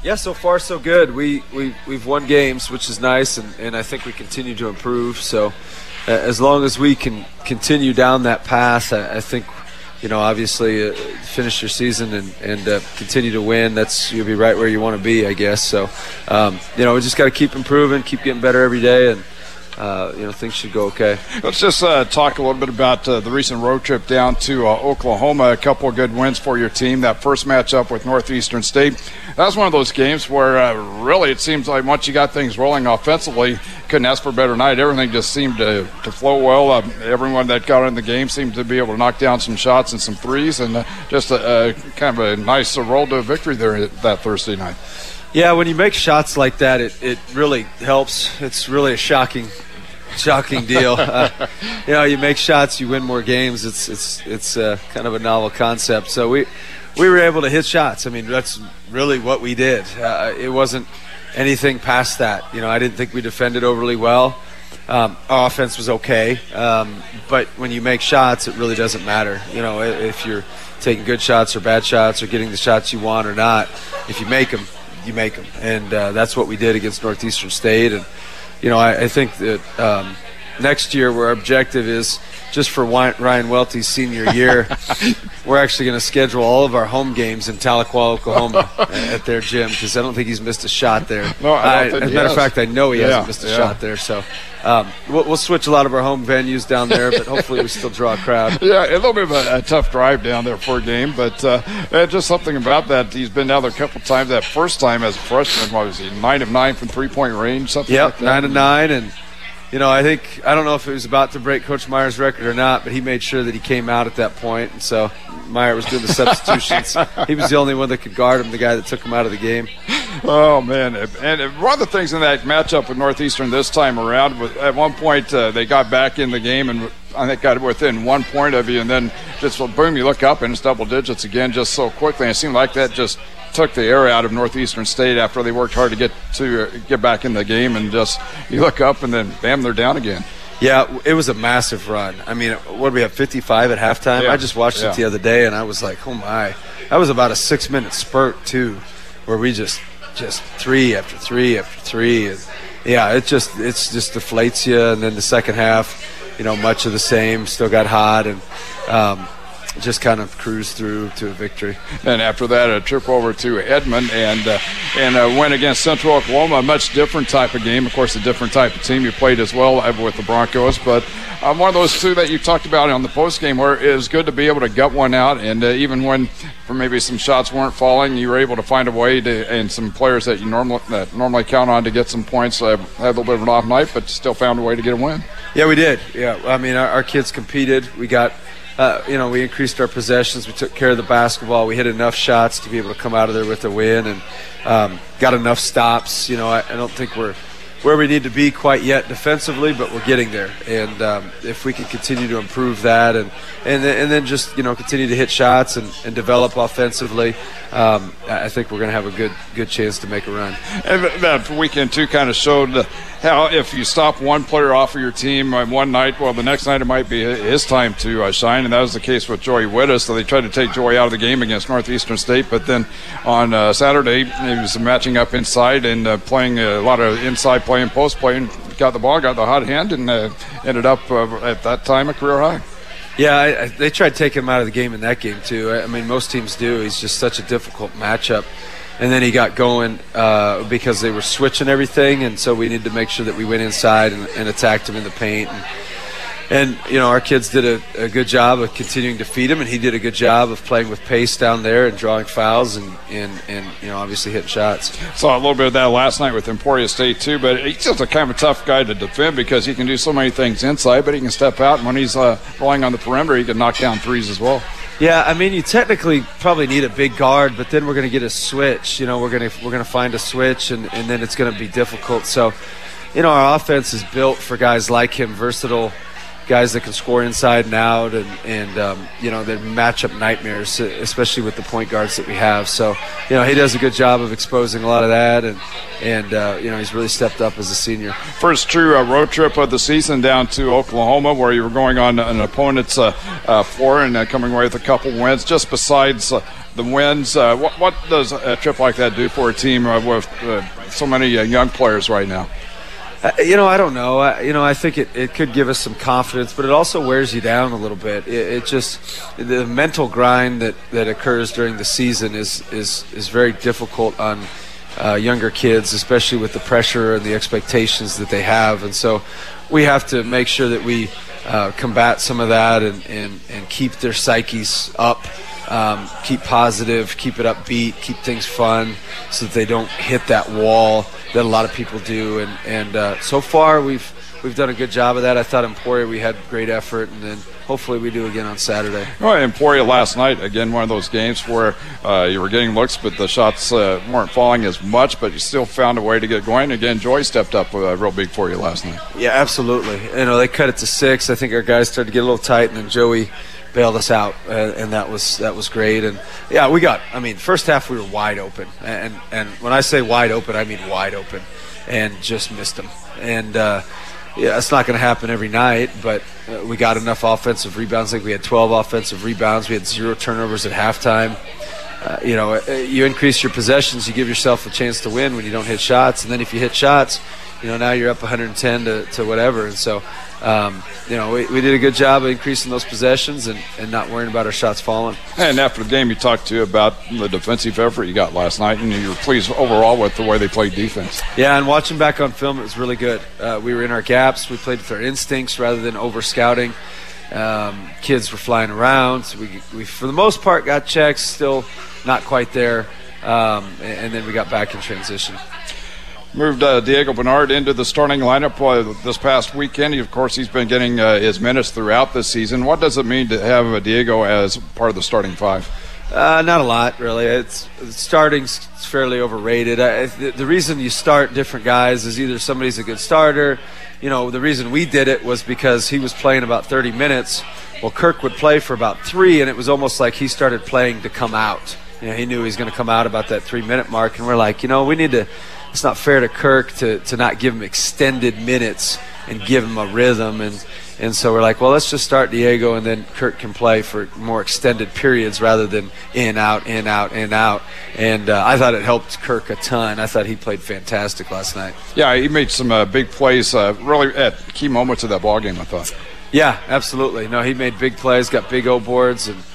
Speaker 12: Yeah, so far so good. We've won games, which is nice, and I think we continue to improve. So as long as we can continue down that path, I think, obviously finish your season and continue to win, you'll be right where you want to be, I guess. So, we just got to keep improving, keep getting better every day, and things should go okay.
Speaker 1: Let's just talk a little bit about the recent road trip down to Oklahoma. A couple of good wins for your team. That first matchup with Northeastern State, that was one of those games where really it seems like once you got things rolling offensively, couldn't ask for a better night. Everything just seemed to flow well. Everyone that got in the game seemed to be able to knock down some shots and some threes, and just kind of a nice roll to a victory there that Thursday night.
Speaker 12: Yeah, when you make shots like that, it really helps. It's really a shocking deal. You make shots, you win more games. It's kind of a novel concept. So we were able to hit shots. I mean, that's really what we did. It wasn't anything past that. I didn't think we defended overly well. Our offense was okay, but when you make shots, it really doesn't matter. If you're taking good shots or bad shots or getting the shots you want or not, if you make them, you make them, and that's what we did against Northeastern State. And I think that next year our objective is, just for Ryan Welty's senior year, we're actually going to schedule all of our home games in Tahlequah, Oklahoma at their gym, because I don't think he's missed a shot there.
Speaker 1: No,
Speaker 12: as a matter of fact, I know he hasn't missed a shot there. So we'll switch a lot of our home venues down there, but hopefully we still draw a crowd.
Speaker 1: Yeah, a little bit of a tough drive down there for a game, but just something about that. He's been down there a couple of times. That first time as a freshman, what was he, 9 of 9 from three-point range, something like that?
Speaker 12: 9 of 9, and I don't know if it was about to break Coach Meyer's record or not, but he made sure that he came out at that point, and so Meyer was doing the substitutions. He was the only one that could guard him, the guy that took him out of the game.
Speaker 1: Oh, man. And one of the things in that matchup with Northeastern this time around was at one point they got back in the game and I think got within 1 point of you, and then just boom, you look up and it's double digits again just so quickly. And it seemed like that just took the air out of Northeastern State after they worked hard to get back in the game, and just you look up and then bam, they're down again.
Speaker 12: Yeah, it was a massive run. I mean, what did we have, 55 at halftime? Yeah. I just watched it the other day, and I was like, oh my. That was about a 6-minute spurt too, where we just three after three after three, and it just deflates you. And then the second half, much of the same. Still got hot and just kind of cruised through to a victory.
Speaker 1: And after that, a trip over to Edmond and went against Central Oklahoma, a much different type of game. Of course, a different type of team you played as well with the Broncos. But one of those two that you talked about on the postgame where it was good to be able to gut one out. And even when maybe some shots weren't falling, you were able to find a way to, and some players that you normally count on to get some points had a little bit of an off night, but still found a way to get a win.
Speaker 12: Yeah, we did. Yeah, I mean, our kids competed. We got we increased our possessions. We took care of the basketball. We hit enough shots to be able to come out of there with a win, and got enough stops. I don't think we're where we need to be quite yet defensively, but we're getting there. And if we can continue to improve that and then just continue to hit shots and develop offensively, I think we're going to have a good chance to make a run.
Speaker 1: And that weekend too kind of showed how if you stop one player off of your team one night, well, the next night it might be his time to shine, and that was the case with Joey Wittes. So they tried to take Joey out of the game against Northeastern State, but then on Saturday he was matching up inside and playing a lot of inside play and post play, and got the ball, got the hot hand, and ended up at that time a career high.
Speaker 12: Yeah, they tried taking him out of the game in that game too. I mean, most teams do. He's just such a difficult matchup. And then he got going because they were switching everything, and so we needed to make sure that we went inside and attacked him in the paint. And our kids did a good job of continuing to feed him, and he did a good job of playing with pace down there and drawing fouls and obviously hitting shots.
Speaker 1: Saw a little bit of that last night with Emporia State too, but he's just a kind of a tough guy to defend because he can do so many things inside, but he can step out, and when he's rolling on the perimeter, he can knock down threes as well.
Speaker 12: Yeah, I mean, you technically probably need a big guard, but then we're going to get a switch. We're going to find a switch, and then it's going to be difficult. So, our offense is built for guys like him, versatile guys that can score inside and out, and they're matchup nightmares, especially with the point guards that we have. So, he does a good job of exposing a lot of that, and he's really stepped up as a senior.
Speaker 1: First true road trip of the season down to Oklahoma, where you were going on an opponent's floor and coming away with a couple wins. Just besides the wins, what does a trip like that do for a team with so many young players right now?
Speaker 12: I don't know. I think it could give us some confidence, but it also wears you down a little bit. It just, the mental grind that occurs during the season is very difficult on younger kids, especially with the pressure and the expectations that they have. And so we have to make sure that we combat some of that and keep their psyches up, keep positive, keep it upbeat, keep things fun so that they don't hit that wall that a lot of people do. And so far we've done a good job of that. I thought Emporia we had great effort, and then hopefully we do again on Saturday.
Speaker 1: Well, Emporia last night, again, one of those games where you were getting looks, but the shots weren't falling as much, but you still found a way to get going. Again, Joy stepped up real big for you last night.
Speaker 12: Yeah, absolutely. They cut it to 6. I think our guys started to get a little tight, and then Joey bailed us out, and that was great. And yeah, first half we were wide open, and when I say wide open, I mean wide open, and just missed them. And it's not going to happen every night, but we got enough offensive rebounds. I think we had 12 offensive rebounds. We had 0 turnovers at halftime. You increase your possessions, you give yourself a chance to win when you don't hit shots, and then if you hit shots, now you're up 110 to whatever. And so we did a good job of increasing those possessions and not worrying about our shots falling.
Speaker 1: And after the game, you talked to about the defensive effort you got last night, and you were pleased overall with the way they played defense.
Speaker 12: Yeah, and watching back on film, it was really good. We were in our gaps. We played with our instincts rather than over-scouting. Kids were flying around. We for the most part, got checks, still not quite there, and then we got back in transition.
Speaker 1: Moved Diego Bernard into the starting lineup this past weekend. Of course, he's been getting his minutes throughout this season. What does it mean to have Diego as part of the starting 5?
Speaker 12: Not a lot, really. Starting's fairly overrated. The reason you start different guys is either somebody's a good starter. The reason we did it was because he was playing about 30 minutes. Well, Kirk would play for about 3, and it was almost like he started playing to come out. He knew he was going to come out about that 3-minute mark, and we're like, we need to – it's not fair to Kirk to not give him extended minutes and give him a rhythm. And so we're like, well, let's just start Diego, and then Kirk can play for more extended periods rather than in, out, in, out, in, out. And I thought it helped Kirk a ton. I thought he played fantastic last night.
Speaker 1: Yeah, he made some big plays really at key moments of that ball game, I thought.
Speaker 12: Yeah, absolutely. No, he made big plays, got big O boards, and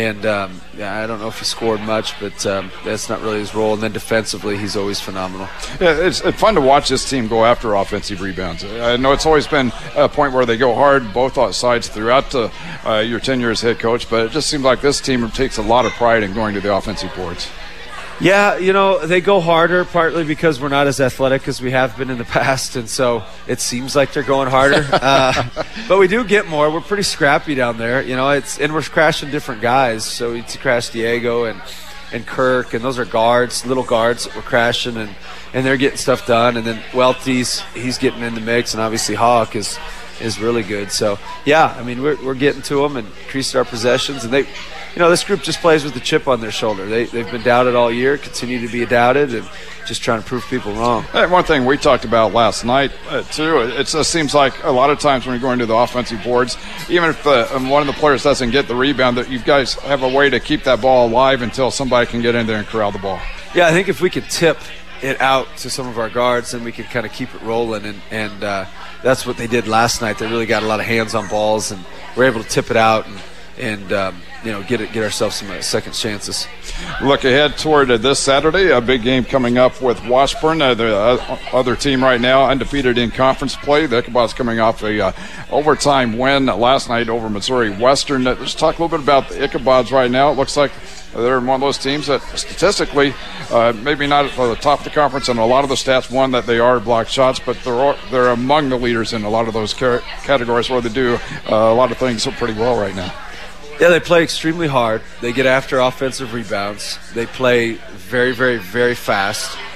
Speaker 12: I don't know if he scored much, but that's not really his role. And then defensively, he's always phenomenal.
Speaker 1: Yeah, it's fun to watch this team go after offensive rebounds. I know it's always been a point where they go hard both sides throughout your tenure as head coach, but it just seems like this team takes a lot of pride in going to the offensive boards.
Speaker 12: Yeah, they go harder partly because we're not as athletic as we have been in the past, and so it seems like they're going harder. But we do get more. We're pretty scrappy down there, and we're crashing different guys. So we crash Diego and Kirk, and those are guards, little guards that we're crashing, and they're getting stuff done. And then Welty's, he's getting in the mix, and obviously Hawk is really good. So yeah, we're getting to them and increasing our possessions, and they. This group just plays with the chip on their shoulder. They've been doubted all year, continue to be doubted, and just trying to prove people wrong.
Speaker 1: And one thing we talked about last night, too, it just seems like a lot of times when you're going to the offensive boards, even if one of the players doesn't get the rebound, that you guys have a way to keep that ball alive until somebody can get in there and corral the ball.
Speaker 12: Yeah, I think if we could tip it out to some of our guards, then we could kind of keep it rolling, and that's what they did last night. They really got a lot of hands on balls, and were able to tip it out and get ourselves some second chances.
Speaker 1: Look ahead toward this Saturday, a big game coming up with Washburn, the other team right now undefeated in conference play. The Ichabods coming off a overtime win last night over Missouri Western. Let's talk a little bit about the Ichabods right now. It looks like they're one of those teams that statistically, maybe not at the top of the conference, and a lot of the stats, one, that they are block shots, but they're among the leaders in a lot of those categories where they do a lot of things pretty well right now.
Speaker 12: Yeah, they play extremely hard. They get after offensive rebounds. They play very, very, very fast.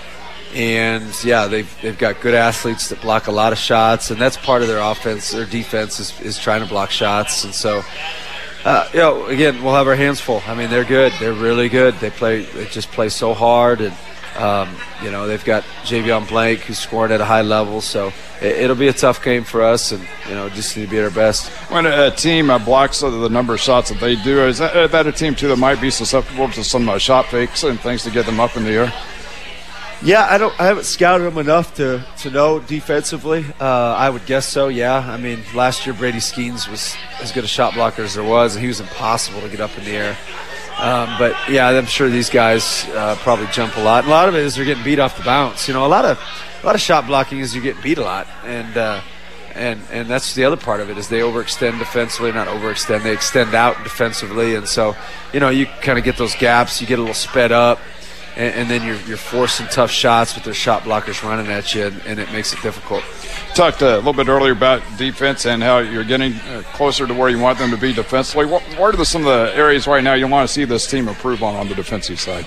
Speaker 12: And yeah, they've got good athletes that block a lot of shots, and that's part of their offense. Their defense is trying to block shots, and so again, we'll have our hands full. I mean, they're good. They're really good. They just play so hard, and they've got Javion Blank who's scoring at a high level. So it'll be a tough game for us, and just need to be at our best.
Speaker 1: When a team blocks the number of shots that they do, is that a team too that might be susceptible to some shot fakes and things to get them up in the air?
Speaker 12: Yeah, I haven't scouted them enough to know defensively. I would guess so, yeah. I mean, last year Brady Skeens was as good a shot blocker as there was, and he was impossible to get up in the air. But, yeah, I'm sure these guys probably jump a lot. And a lot of it is they're getting beat off the bounce. A lot of shot blocking is you get beat a lot. And that's the other part of it is they overextend defensively, not overextend. They extend out defensively. And so, you kind of get those gaps. You get a little sped up. And then you're forcing tough shots with their shot blockers running at you, and it makes it difficult.
Speaker 1: Talked a little bit earlier about defense and how you're getting closer to where you want them to be defensively. What are some of the areas right now you want to see this team improve on the defensive side?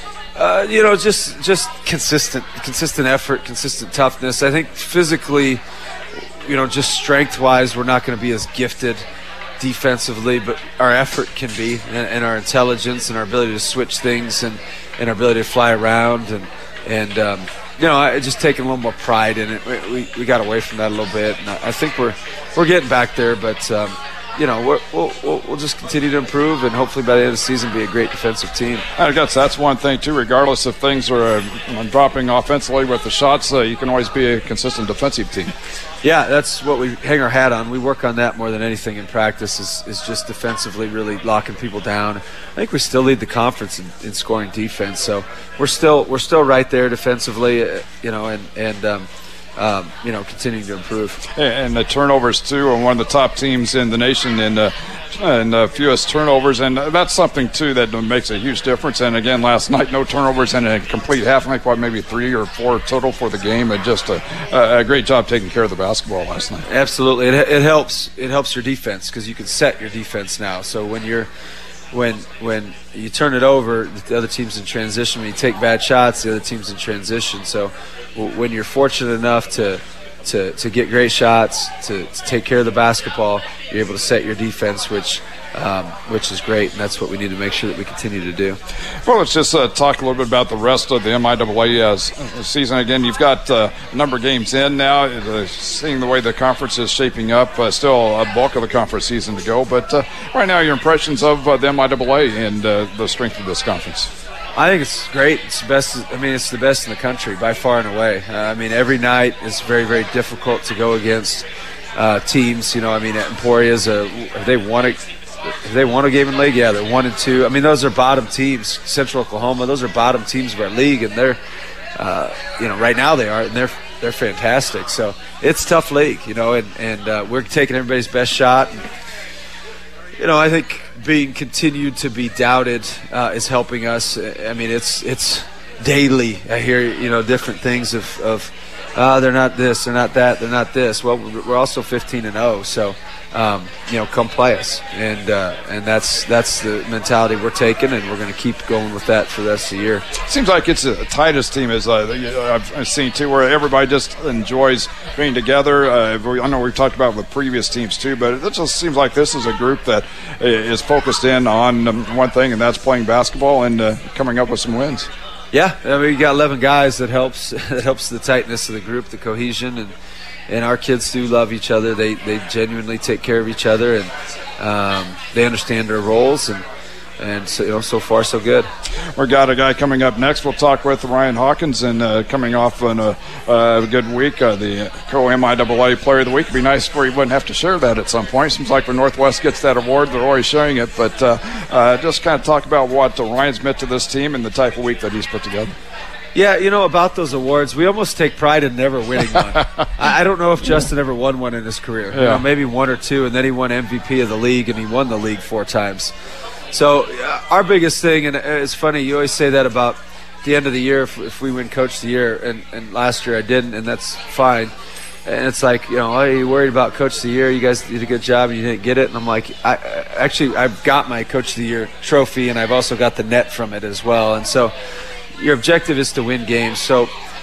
Speaker 12: Just consistent effort, consistent toughness. I think physically, just strength-wise, we're not going to be as gifted defensively, but our effort can be, and our intelligence and our ability to switch things and our ability to fly around and I just taking a little more pride in it. We got away from that a little bit, and I think we're getting back there, but we'll just continue to improve, and hopefully by the end of the season be a great defensive team.
Speaker 1: I guess that's one thing too. Regardless if things are dropping offensively with the shots, you can always be a consistent defensive team.
Speaker 12: Yeah, that's what we hang our hat on. We work on that more than anything in practice is just defensively really locking people down. I think we still lead the conference in scoring defense, so we're still right there defensively, continuing to improve.
Speaker 1: And the turnovers too, are one of the top teams in the nation in fewest turnovers, and that's something too that makes a huge difference. And again, last night, no turnovers and a complete half, maybe 3 or 4 total for the game, and just a great job taking care of the basketball last night.
Speaker 12: Absolutely, it helps your defense because you can set your defense now. So when you turn it over, the other team's in transition. When you take bad shots, the other team's in transition. So when you're fortunate enough to get great shots, to take care of the basketball, you're able to set your defense, which is great, and that's what we need to make sure that we continue to do.
Speaker 1: Well, let's just talk a little bit about the rest of the MIAA season. Again, you've got a number of games in now. Seeing the way the conference is shaping up, still a bulk of the conference season to go. But right now, your impressions of the MIAA and the strength of this conference?
Speaker 12: I think it's great. It's the best. It's the best in the country by far and away. Every night is very, very difficult to go against teams. Emporia's they won a game in league. Yeah, they're 1-2. Those are bottom teams. Central Oklahoma. Those are bottom teams of our league, and they're, right now they are, and they're fantastic. So it's a tough league, and we're taking everybody's best shot. And, I think being continued to be doubted is helping us. It's daily. I hear different things of they're not this, they're not that, they're not this. Well, we're also 15-0, so come play us, and that's the mentality we're taking, and we're going to keep going with that for the rest of the year.
Speaker 1: Seems like it's the tightest team as I've seen too, where everybody just enjoys being together. I know we've talked about with previous teams too, but it just seems like this is a group that is focused in on one thing, and that's playing basketball and coming up with some wins.
Speaker 12: Yeah, we got 11 guys that helps the tightness of the group, the cohesion, and our kids do love each other. They genuinely take care of each other, and they understand their roles, and so far so good.
Speaker 1: We've got a guy coming up next. We'll talk with Ryan Hawkins, and coming off on a good week, the Co-MIAA Player of the Week. It'd be nice for you wouldn't have to share that at some point. Seems like when Northwest gets that award, they're always sharing it. But just kind of talk about what Ryan's meant to this team and the type of week that he's put together.
Speaker 12: Yeah, about those awards, we almost take pride in never winning one. I don't know if Justin ever won one in his career.
Speaker 1: Yeah.
Speaker 12: Maybe 1 or 2, and then he won MVP of the league, and he won the league 4 times. So our biggest thing, and it's funny, you always say that about the end of the year if we win Coach of the Year, and last year I didn't, and that's fine. And it's like, are you worried about Coach of the Year? You guys did a good job and you didn't get it. And I'm like, I've got my Coach of the Year trophy, and I've also got the net from it as well. And so your objective is to win games. So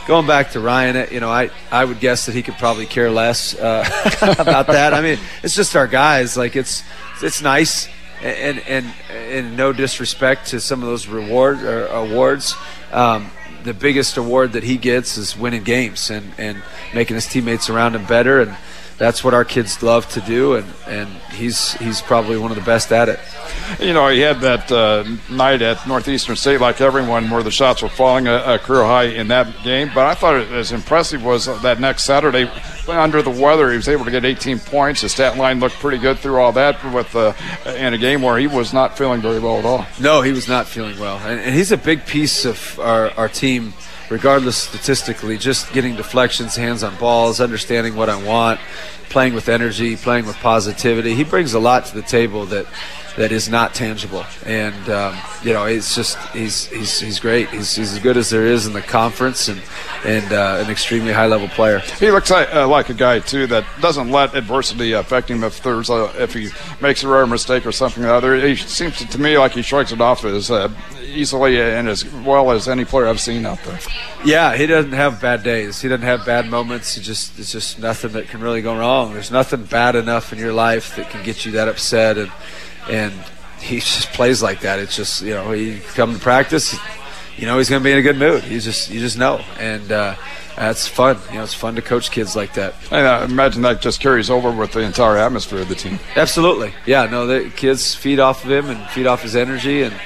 Speaker 12: going back to Ryan, I would guess that he could probably care less about that. I mean, it's just our guys. Like it's nice, and no disrespect to some of those awards. The biggest award that he gets is winning games and making his teammates around him better, and that's what our kids love to do, and he's probably one of the best at it.
Speaker 1: He had that night at Northeastern State, like everyone, where the shots were falling, a career high in that game. But I thought as impressive was that next Saturday, under the weather, he was able to get 18 points. His stat line looked pretty good through all that in a game where he was not feeling very well at all.
Speaker 12: No, he was not feeling well. And he's a big piece of our team, regardless statistically, just getting deflections, hands on balls, understanding what I want, playing with energy, playing with positivity. He brings a lot to the table that is not tangible, and it's just he's great. He's as good as there is in the conference, and an extremely high level player.
Speaker 1: He looks like a guy too that doesn't let adversity affect him if he makes a rare mistake or something or other. He seems to me like he shrugs it off as easily and as well as any player I've seen out there.
Speaker 12: Yeah, he doesn't have bad days. He doesn't have bad moments. It's just nothing that can really go wrong. There's nothing bad enough in your life that can get you that upset, and he just plays like that. It's just, he come to practice, he's going to be in a good mood. You just know, and that's fun. It's fun to coach kids like that.
Speaker 1: And I imagine that just carries over with the entire atmosphere of the team.
Speaker 12: Absolutely, yeah. No, the kids feed off of him and feed off his energy, and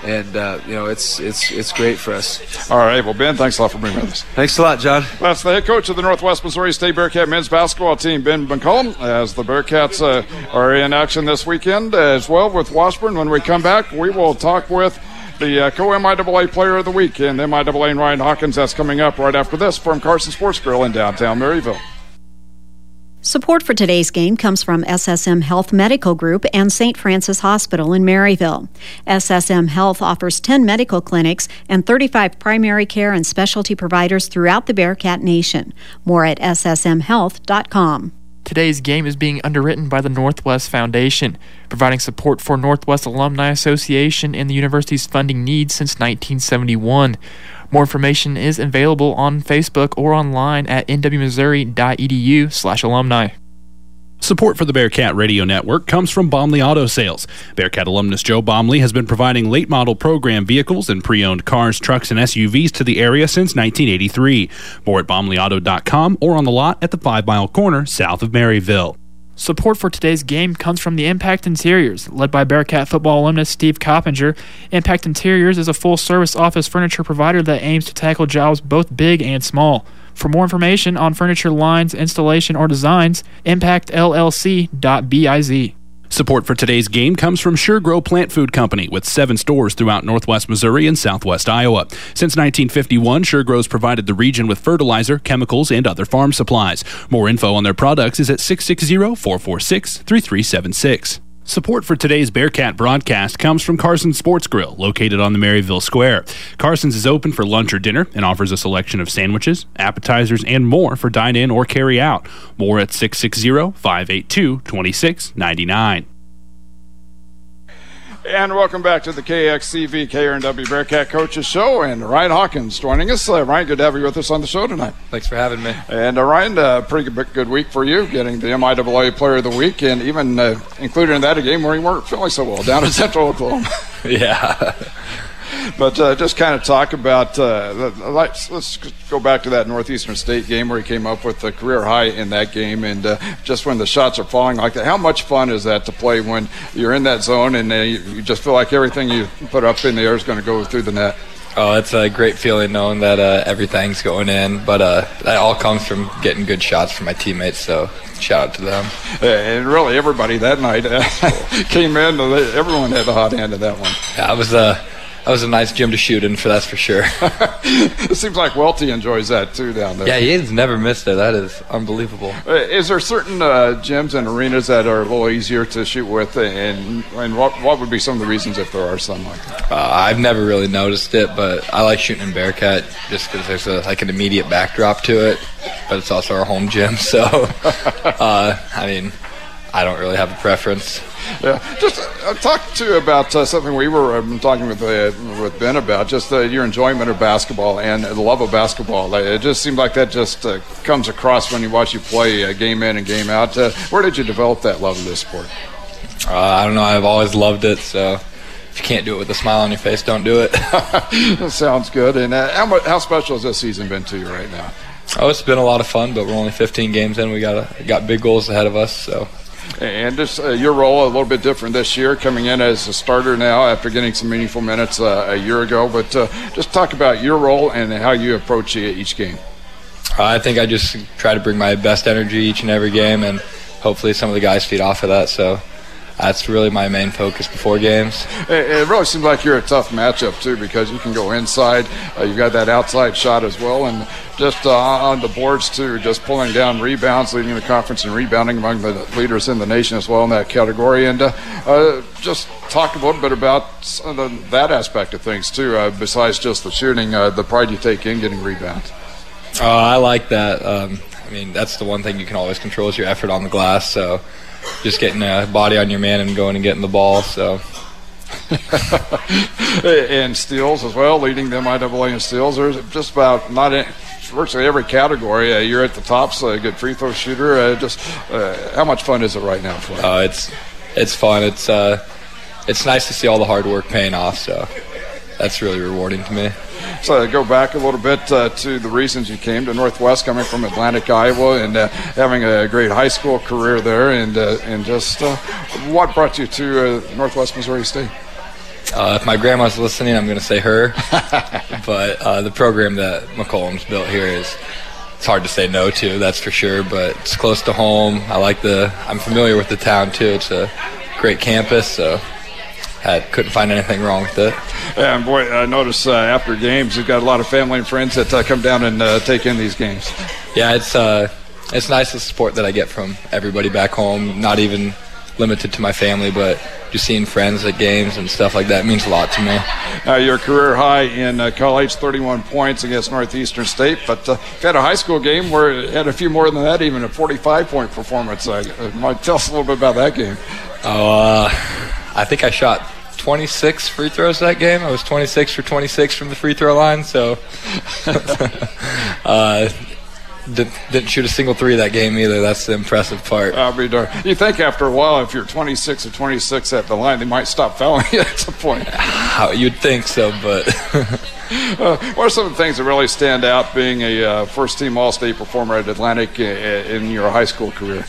Speaker 12: it's great for us.
Speaker 1: All right, well, Ben, thanks a lot for being with us.
Speaker 12: Thanks a lot, John.
Speaker 1: That's the head coach of the Northwest Missouri State Bearcat men's basketball team, Ben McCollum, as the Bearcats are in action this weekend as well with Washburn. When we come back, we will talk with the co-MIAA Player of the Week and MIAA and Ryan Hawkins. That's coming up right after this from Carson Sports Grill in downtown Maryville.
Speaker 3: Support for today's game comes from SSM Health Medical Group and St. Francis Hospital in Maryville. SSM Health offers 10 medical clinics and 35 primary care and specialty providers throughout the Bearcat Nation. More at ssmhealth.com.
Speaker 8: Today's game is being underwritten by the Northwest Foundation, providing support for Northwest Alumni Association and the university's funding needs since 1971. More information is available on Facebook or online at nwmissouri.edu/alumni.
Speaker 6: Support for the Bearcat Radio Network comes from Baumley Auto Sales. Bearcat alumnus Joe Baumley has been providing late model program vehicles and pre-owned cars, trucks, and SUVs to the area since 1983. More at baumleyauto.com or on the lot at the 5 Mile Corner south of Maryville.
Speaker 8: Support for today's game comes from the Impact Interiors, led by Bearcat football alumnus Steve Coppinger. Impact Interiors is a full-service office furniture provider that aims to tackle jobs both big and small. For more information on furniture lines, installation, or designs, impactllc.biz.
Speaker 6: Support for today's game comes from SureGrow Plant Food Company with 7 stores throughout northwest Missouri and southwest Iowa. Since 1951, SureGrow's provided the region with fertilizer, chemicals, and other farm supplies. More info on their products is at 660-446-3376. Support for today's Bearcat broadcast comes from Carson Sports Grill, located on the Maryville Square. Carson's is open for lunch or dinner and offers a selection of sandwiches, appetizers, and more for dine-in or carry-out. More at 660-582-2699.
Speaker 1: And welcome back to the KXCV KRNW Bearcat Coaches Show, and Ryan Hawkins joining us. Ryan, good to have you with us on the show tonight.
Speaker 13: Thanks for having me.
Speaker 1: And Ryan, pretty good week for you, getting the MIAA Player of the Week, and even included in that a game where you weren't feeling so well down in Central Oklahoma.
Speaker 13: Yeah.
Speaker 1: But just kind of talk about, let's go back to that Northeastern State game where he came up with a career high in that game, and just when the shots are falling like that, how much fun is that to play when you're in that zone and you just feel like everything you put up in the air is going to go through the net?
Speaker 13: Oh, it's a great feeling knowing that everything's going in, but that all comes from getting good shots from my teammates, so shout out to them.
Speaker 1: And really everybody that night came in, everyone had a hot hand in that one.
Speaker 13: Yeah, that was a nice gym to shoot in, that's for sure.
Speaker 1: It seems like Welty enjoys that too down there.
Speaker 13: Yeah, he's never missed it. That is unbelievable.
Speaker 1: Is there certain gyms and arenas that are a little easier to shoot with, and what would be some of the reasons if there are some like that?
Speaker 13: I've never really noticed it, but I like shooting in Bearcat just because there's an immediate backdrop to it, but it's also our home gym, so I don't really have a preference.
Speaker 1: Yeah, just talk to you about something we were talking with Ben about, just your enjoyment of basketball and the love of basketball. It just seems like that just comes across when you watch you play game in and game out. Where did you develop that love of this sport?
Speaker 13: I don't know. I've always loved it, so if you can't do it with a smile on your face, don't do it.
Speaker 1: That sounds good. And how special has this season been to you right now?
Speaker 13: Oh, it's been a lot of fun, but we're only 15 games in. We got big goals ahead of us, so.
Speaker 1: And just your role a little bit different this year, coming in as a starter now after getting some meaningful minutes a year ago. But just talk about your role and how you approach each game.
Speaker 13: I think I just try to bring my best energy each and every game, and hopefully some of the guys feed off of that. So that's really my main focus before games.
Speaker 1: It really seems like you're a tough matchup, too, because you can go inside. You've got that outside shot as well. And just on the boards, too, just pulling down rebounds, leading the conference in rebounding among the leaders in the nation as well in that category. And just talk a little bit about that aspect of things, too, besides just the shooting, the pride you take in getting rebounds.
Speaker 13: I like that. I mean, that's the one thing you can always control is your effort on the glass. So just getting a body on your man and going and getting the ball. So.
Speaker 1: And steals as well, leading the MIAA in steals. There's just about virtually every category. You're at the top, so a good free throw shooter. How much fun is it right now for you?
Speaker 13: It's fun. It's nice to see all the hard work paying off. So that's really rewarding to me.
Speaker 1: So go back a little bit to the reasons you came to Northwest, coming from Atlantic, Iowa, and having a great high school career there, and just what brought you to Northwest Missouri State?
Speaker 13: If my grandma's listening, I'm going to say her. But the program that McCollum's built here it's hard to say no to, that's for sure. But it's close to home. I'm familiar with the town too. It's a great campus, so I couldn't find anything wrong with it.
Speaker 1: And boy, I notice after games, you've got a lot of family and friends that come down and take in these games.
Speaker 13: Yeah, it's nice the support that I get from everybody back home. Not even limited to my family, but just seeing friends at games and stuff like that means a lot to me.
Speaker 1: Your career high in college, 31 points against Northeastern State, but you had a high school game where it had a few more than that, even a 45-point performance. Might tell us a little bit about that game.
Speaker 13: I think I shot 26 free throws that game. I was 26 for 26 from the free throw line, so didn't shoot a single three that game either. That's the impressive part.
Speaker 1: I'll be darned. You think after a while, if you're 26 or 26 at the line, they might stop fouling you at some point.
Speaker 13: You'd think so, but
Speaker 1: what are some of the things that really stand out being a first-team All-State performer at Atlantic in your high school career?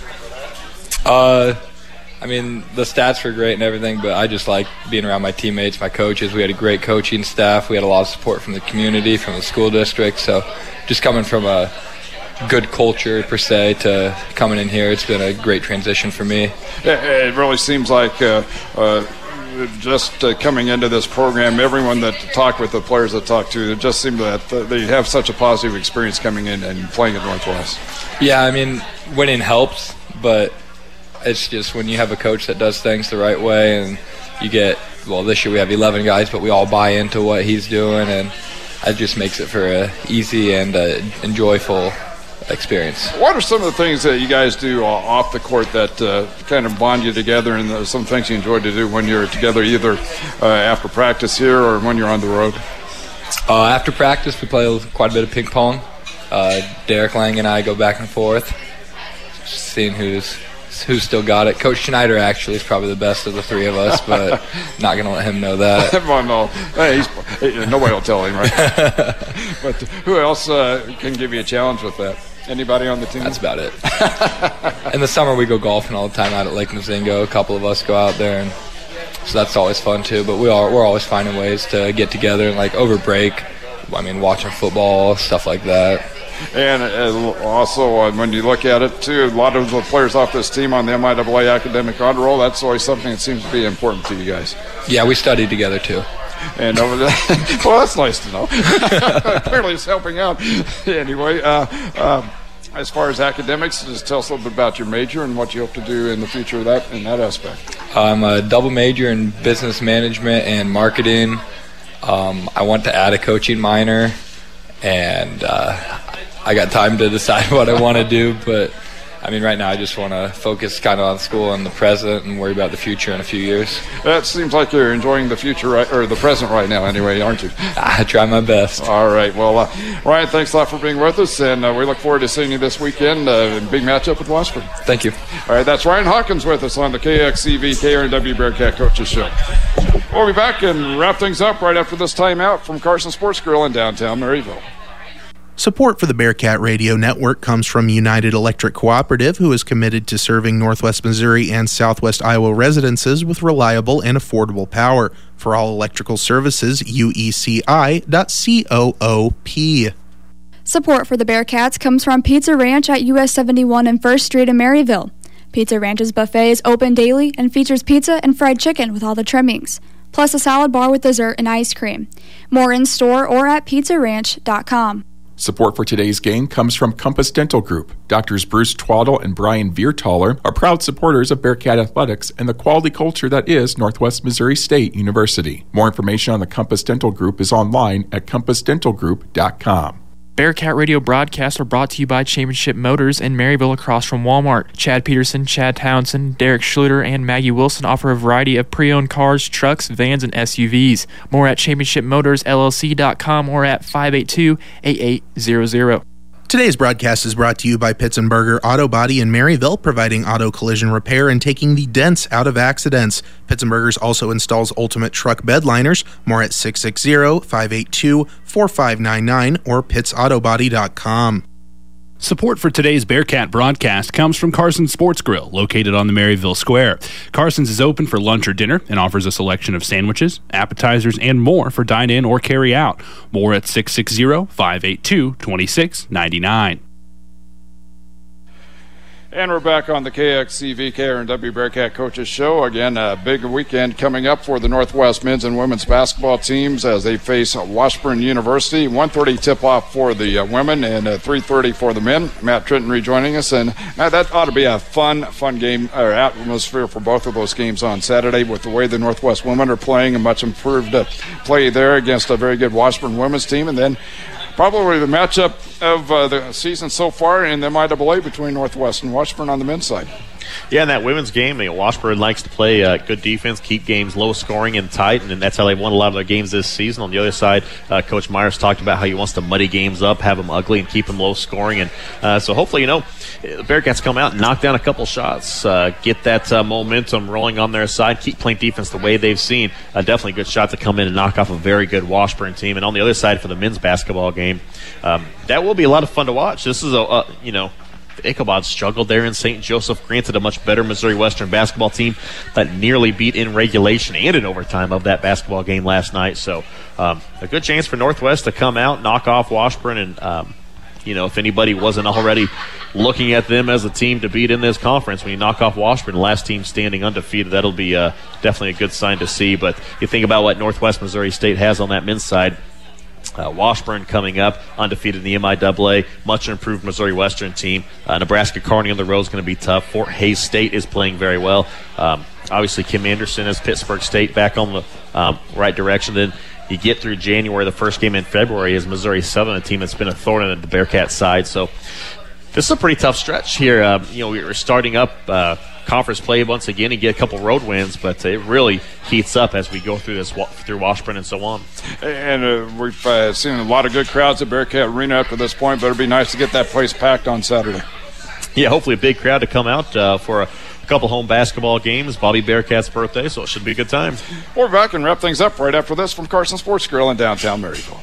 Speaker 13: I mean, the stats were great and everything, but I just like being around my teammates, my coaches. We had a great coaching staff. We had a lot of support from the community, from the school district. So just coming from a good culture, per se, to coming in here, it's been a great transition for me.
Speaker 1: It really seems like just coming into this program, everyone that talked with, the players that talked to, it just seemed that they have such a positive experience coming in and playing at Northwest.
Speaker 13: Yeah, I mean, winning helps, but it's just when you have a coach that does things the right way, and you get, this year we have 11 guys, but we all buy into what he's doing, and it just makes it for a easy and joyful experience.
Speaker 1: What are some of the things that you guys do off the court that kind of bond you together, and some things you enjoy to do when you're together, either after practice here or when you're on the road?
Speaker 13: After practice, we play quite a bit of ping pong. Derek Lang and I go back and forth, just seeing who's still got it. Coach Schneider actually is probably the best of the three of us, but not going to let him know that.
Speaker 1: Well, no. Nobody will tell him, right? But who else can give you a challenge with that? Anybody on the team?
Speaker 13: That's about it. In the summer, we go golfing all the time out at Lake Mazingo. A couple of us go out there, and so that's always fun too. But we're always finding ways to get together and over break. I mean, watching football, stuff like that.
Speaker 1: And also, when you look at it, too, a lot of the players off this team on the MIAA academic honor roll, that's always something that seems to be important to you guys.
Speaker 13: Yeah, we study together, too.
Speaker 1: And over there, well, that's nice to know. Clearly, it's helping out. Anyway, as far as academics, just tell us a little bit about your major and what you hope to do in the future in that aspect.
Speaker 13: I'm a double major in business management and marketing. I want to add a coaching minor, and I got time to decide what I want to do, but I mean, right now I just want to focus kind of on school and the present and worry about the future in a few years.
Speaker 1: That seems like you're enjoying the future, right, or the present right now anyway, aren't you?
Speaker 13: I try my best.
Speaker 1: All right. Well, Ryan, thanks a lot for being with us, and we look forward to seeing you this weekend. Big matchup with Washburn.
Speaker 13: Thank you.
Speaker 1: All right, that's Ryan Hawkins with us on the KXCV KRNW Bearcat Coaches Show. We'll be back and wrap things up right after this timeout from Carson Sports Grill in downtown Maryville.
Speaker 14: Support for the Bearcat Radio Network comes from United Electric Cooperative, who is committed to serving Northwest Missouri and Southwest Iowa residences with reliable and affordable power. For all electrical services, ueci.coop.
Speaker 9: Support for the Bearcats comes from Pizza Ranch at US 71 and 1st Street in Maryville. Pizza Ranch's buffet is open daily and features pizza and fried chicken with all the trimmings, plus a salad bar with dessert and ice cream. More in store or at pizzaranch.com.
Speaker 15: Support for today's game comes from Compass Dental Group. Doctors Bruce Twaddle and Brian Viertaler are proud supporters of Bearcat Athletics and the quality culture that is Northwest Missouri State University. More information on the Compass Dental Group is online at compassdentalgroup.com.
Speaker 8: Bearcat Radio broadcasts are brought to you by Championship Motors in Maryville across from Walmart. Chad Peterson, Chad Townsend, Derek Schluter, and Maggie Wilson offer a variety of pre-owned cars, trucks, vans, and SUVs. More at championshipmotorsllc.com or at 582-8800.
Speaker 14: Today's broadcast is brought to you by Pitzenberger Auto Body in Maryville, providing auto collision repair and taking the dents out of accidents. Pitzenberger's also installs ultimate truck bed liners. More at 660-582-4599 or pitsautobody.com.
Speaker 6: Support for today's Bearcat broadcast comes from Carson's Sports Grill, located on the Maryville Square. Carson's is open for lunch or dinner and offers a selection of sandwiches, appetizers, and more for dine-in or carry-out. More at 660-582-2699.
Speaker 1: And we're back on the KXCV KRNW Bearcat Coaches Show. Again, a big weekend coming up for the Northwest men's and women's basketball teams as they face Washburn University. 1:30 tip-off for the women and 3:30 for the men. Matt Trenton rejoining us. And Matt, that ought to be a fun game or atmosphere for both of those games on Saturday with the way the Northwest women are playing, a much improved play there against a very good Washburn women's team. And then probably the matchup of the season so far in the MIAA between Northwest and Washburn on the men's side.
Speaker 2: Yeah, in that women's game, Washburn likes to play good defense, keep games low scoring and tight, and that's how they won a lot of their games this season. On the other side, Coach Myers talked about how he wants to muddy games up, have them ugly, and keep them low scoring. And so hopefully, the Bearcats come out and knock down a couple shots, get that momentum rolling on their side, keep playing defense the way they've seen. Definitely a good shot to come in and knock off a very good Washburn team. And on the other side for the men's basketball game, that will be a lot of fun to watch. This is Ichabod struggled there in St. Joseph. Granted, a much better Missouri Western basketball team that nearly beat in regulation and in overtime of that basketball game last night. So a good chance for Northwest to come out, knock off Washburn, and if anybody wasn't already looking at them as a team to beat in this conference, when you knock off Washburn, the last team standing undefeated, that'll be definitely a good sign to see. But you think about what Northwest Missouri State has on that men's side. Washburn coming up, undefeated in the MIAA, much improved Missouri Western team. Nebraska Kearney on the road is going to be tough. Fort Hays State is playing very well. Obviously, Kim Anderson as Pittsburgh State back on the right direction. Then you get through January. The first game in February is Missouri Southern, a team that's been a thorn in the Bearcat side. So this is a pretty tough stretch here. We're starting up conference play once again and get a couple road wins, but it really heats up as we go through through Washburn and so on.
Speaker 1: And we've seen a lot of good crowds at Bearcat Arena up to this point, but it'd be nice to get that place packed on Saturday.
Speaker 2: Yeah, hopefully a big crowd to come out for a couple home basketball games. Bobby Bearcat's birthday, so it should be a good time.
Speaker 1: We're back and wrap things up right after this from Carson Sports Grill in downtown Maryville.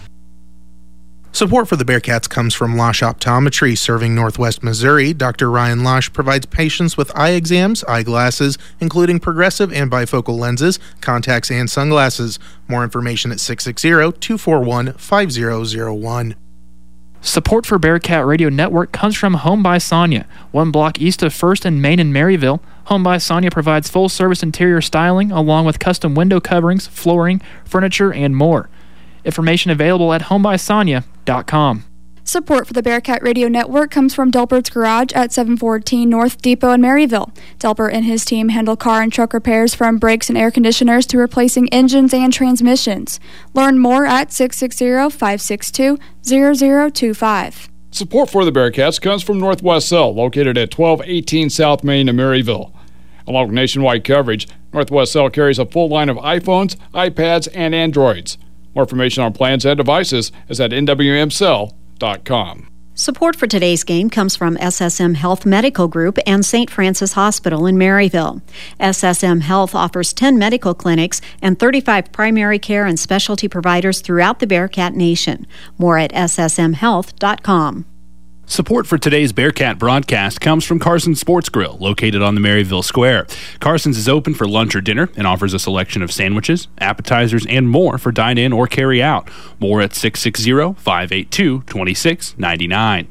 Speaker 14: Support for the Bearcats comes from Losch Optometry, serving Northwest Missouri. Dr. Ryan Losch provides patients with eye exams, eyeglasses, including progressive and bifocal lenses, contacts, and sunglasses. More information at 660-241-5001.
Speaker 8: Support for Bearcat Radio Network comes from Home by Sonia, 1 block east of 1st and Main in Maryville. Home by Sonia provides full-service interior styling along with custom window coverings, flooring, furniture, and more. Information available at homebysonia.com.
Speaker 9: Support for the Bearcat Radio Network comes from Delpert's Garage at 714 North Depot in Maryville. Delpert and his team handle car and truck repairs from brakes and air conditioners to replacing engines and transmissions. Learn more at 660-562-0025.
Speaker 1: Support for the Bearcats comes from Northwest Cell, located at 1218 South Main in Maryville. Along with nationwide coverage, Northwest Cell carries a full line of iPhones, iPads, and Androids. More information on plans and devices is at nwmcell.com.
Speaker 3: Support for today's game comes from SSM Health Medical Group and St. Francis Hospital in Maryville. SSM Health offers 10 medical clinics and 35 primary care and specialty providers throughout the Bearcat Nation. More at ssmhealth.com.
Speaker 6: Support for today's Bearcat broadcast comes from Carson's Sports Grill, located on the Maryville Square. Carson's is open for lunch or dinner and offers a selection of sandwiches, appetizers, and more for dine-in or carry-out. More at 660-582-2699.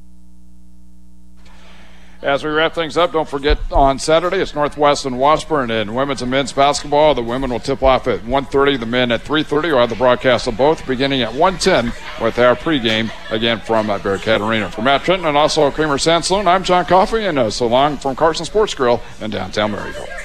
Speaker 1: As we wrap things up, don't forget on Saturday it's Northwest and Washburn in women's and men's basketball. The women will tip off at 1:30, the men at 3:30. We'll have the broadcast of both beginning at 1:10 with our pregame again from Bearcat Arena. For Matt Trenton and also Kramer Sandstone, I'm John Coffey, and so long from Carson Sports Grill in downtown Maryville.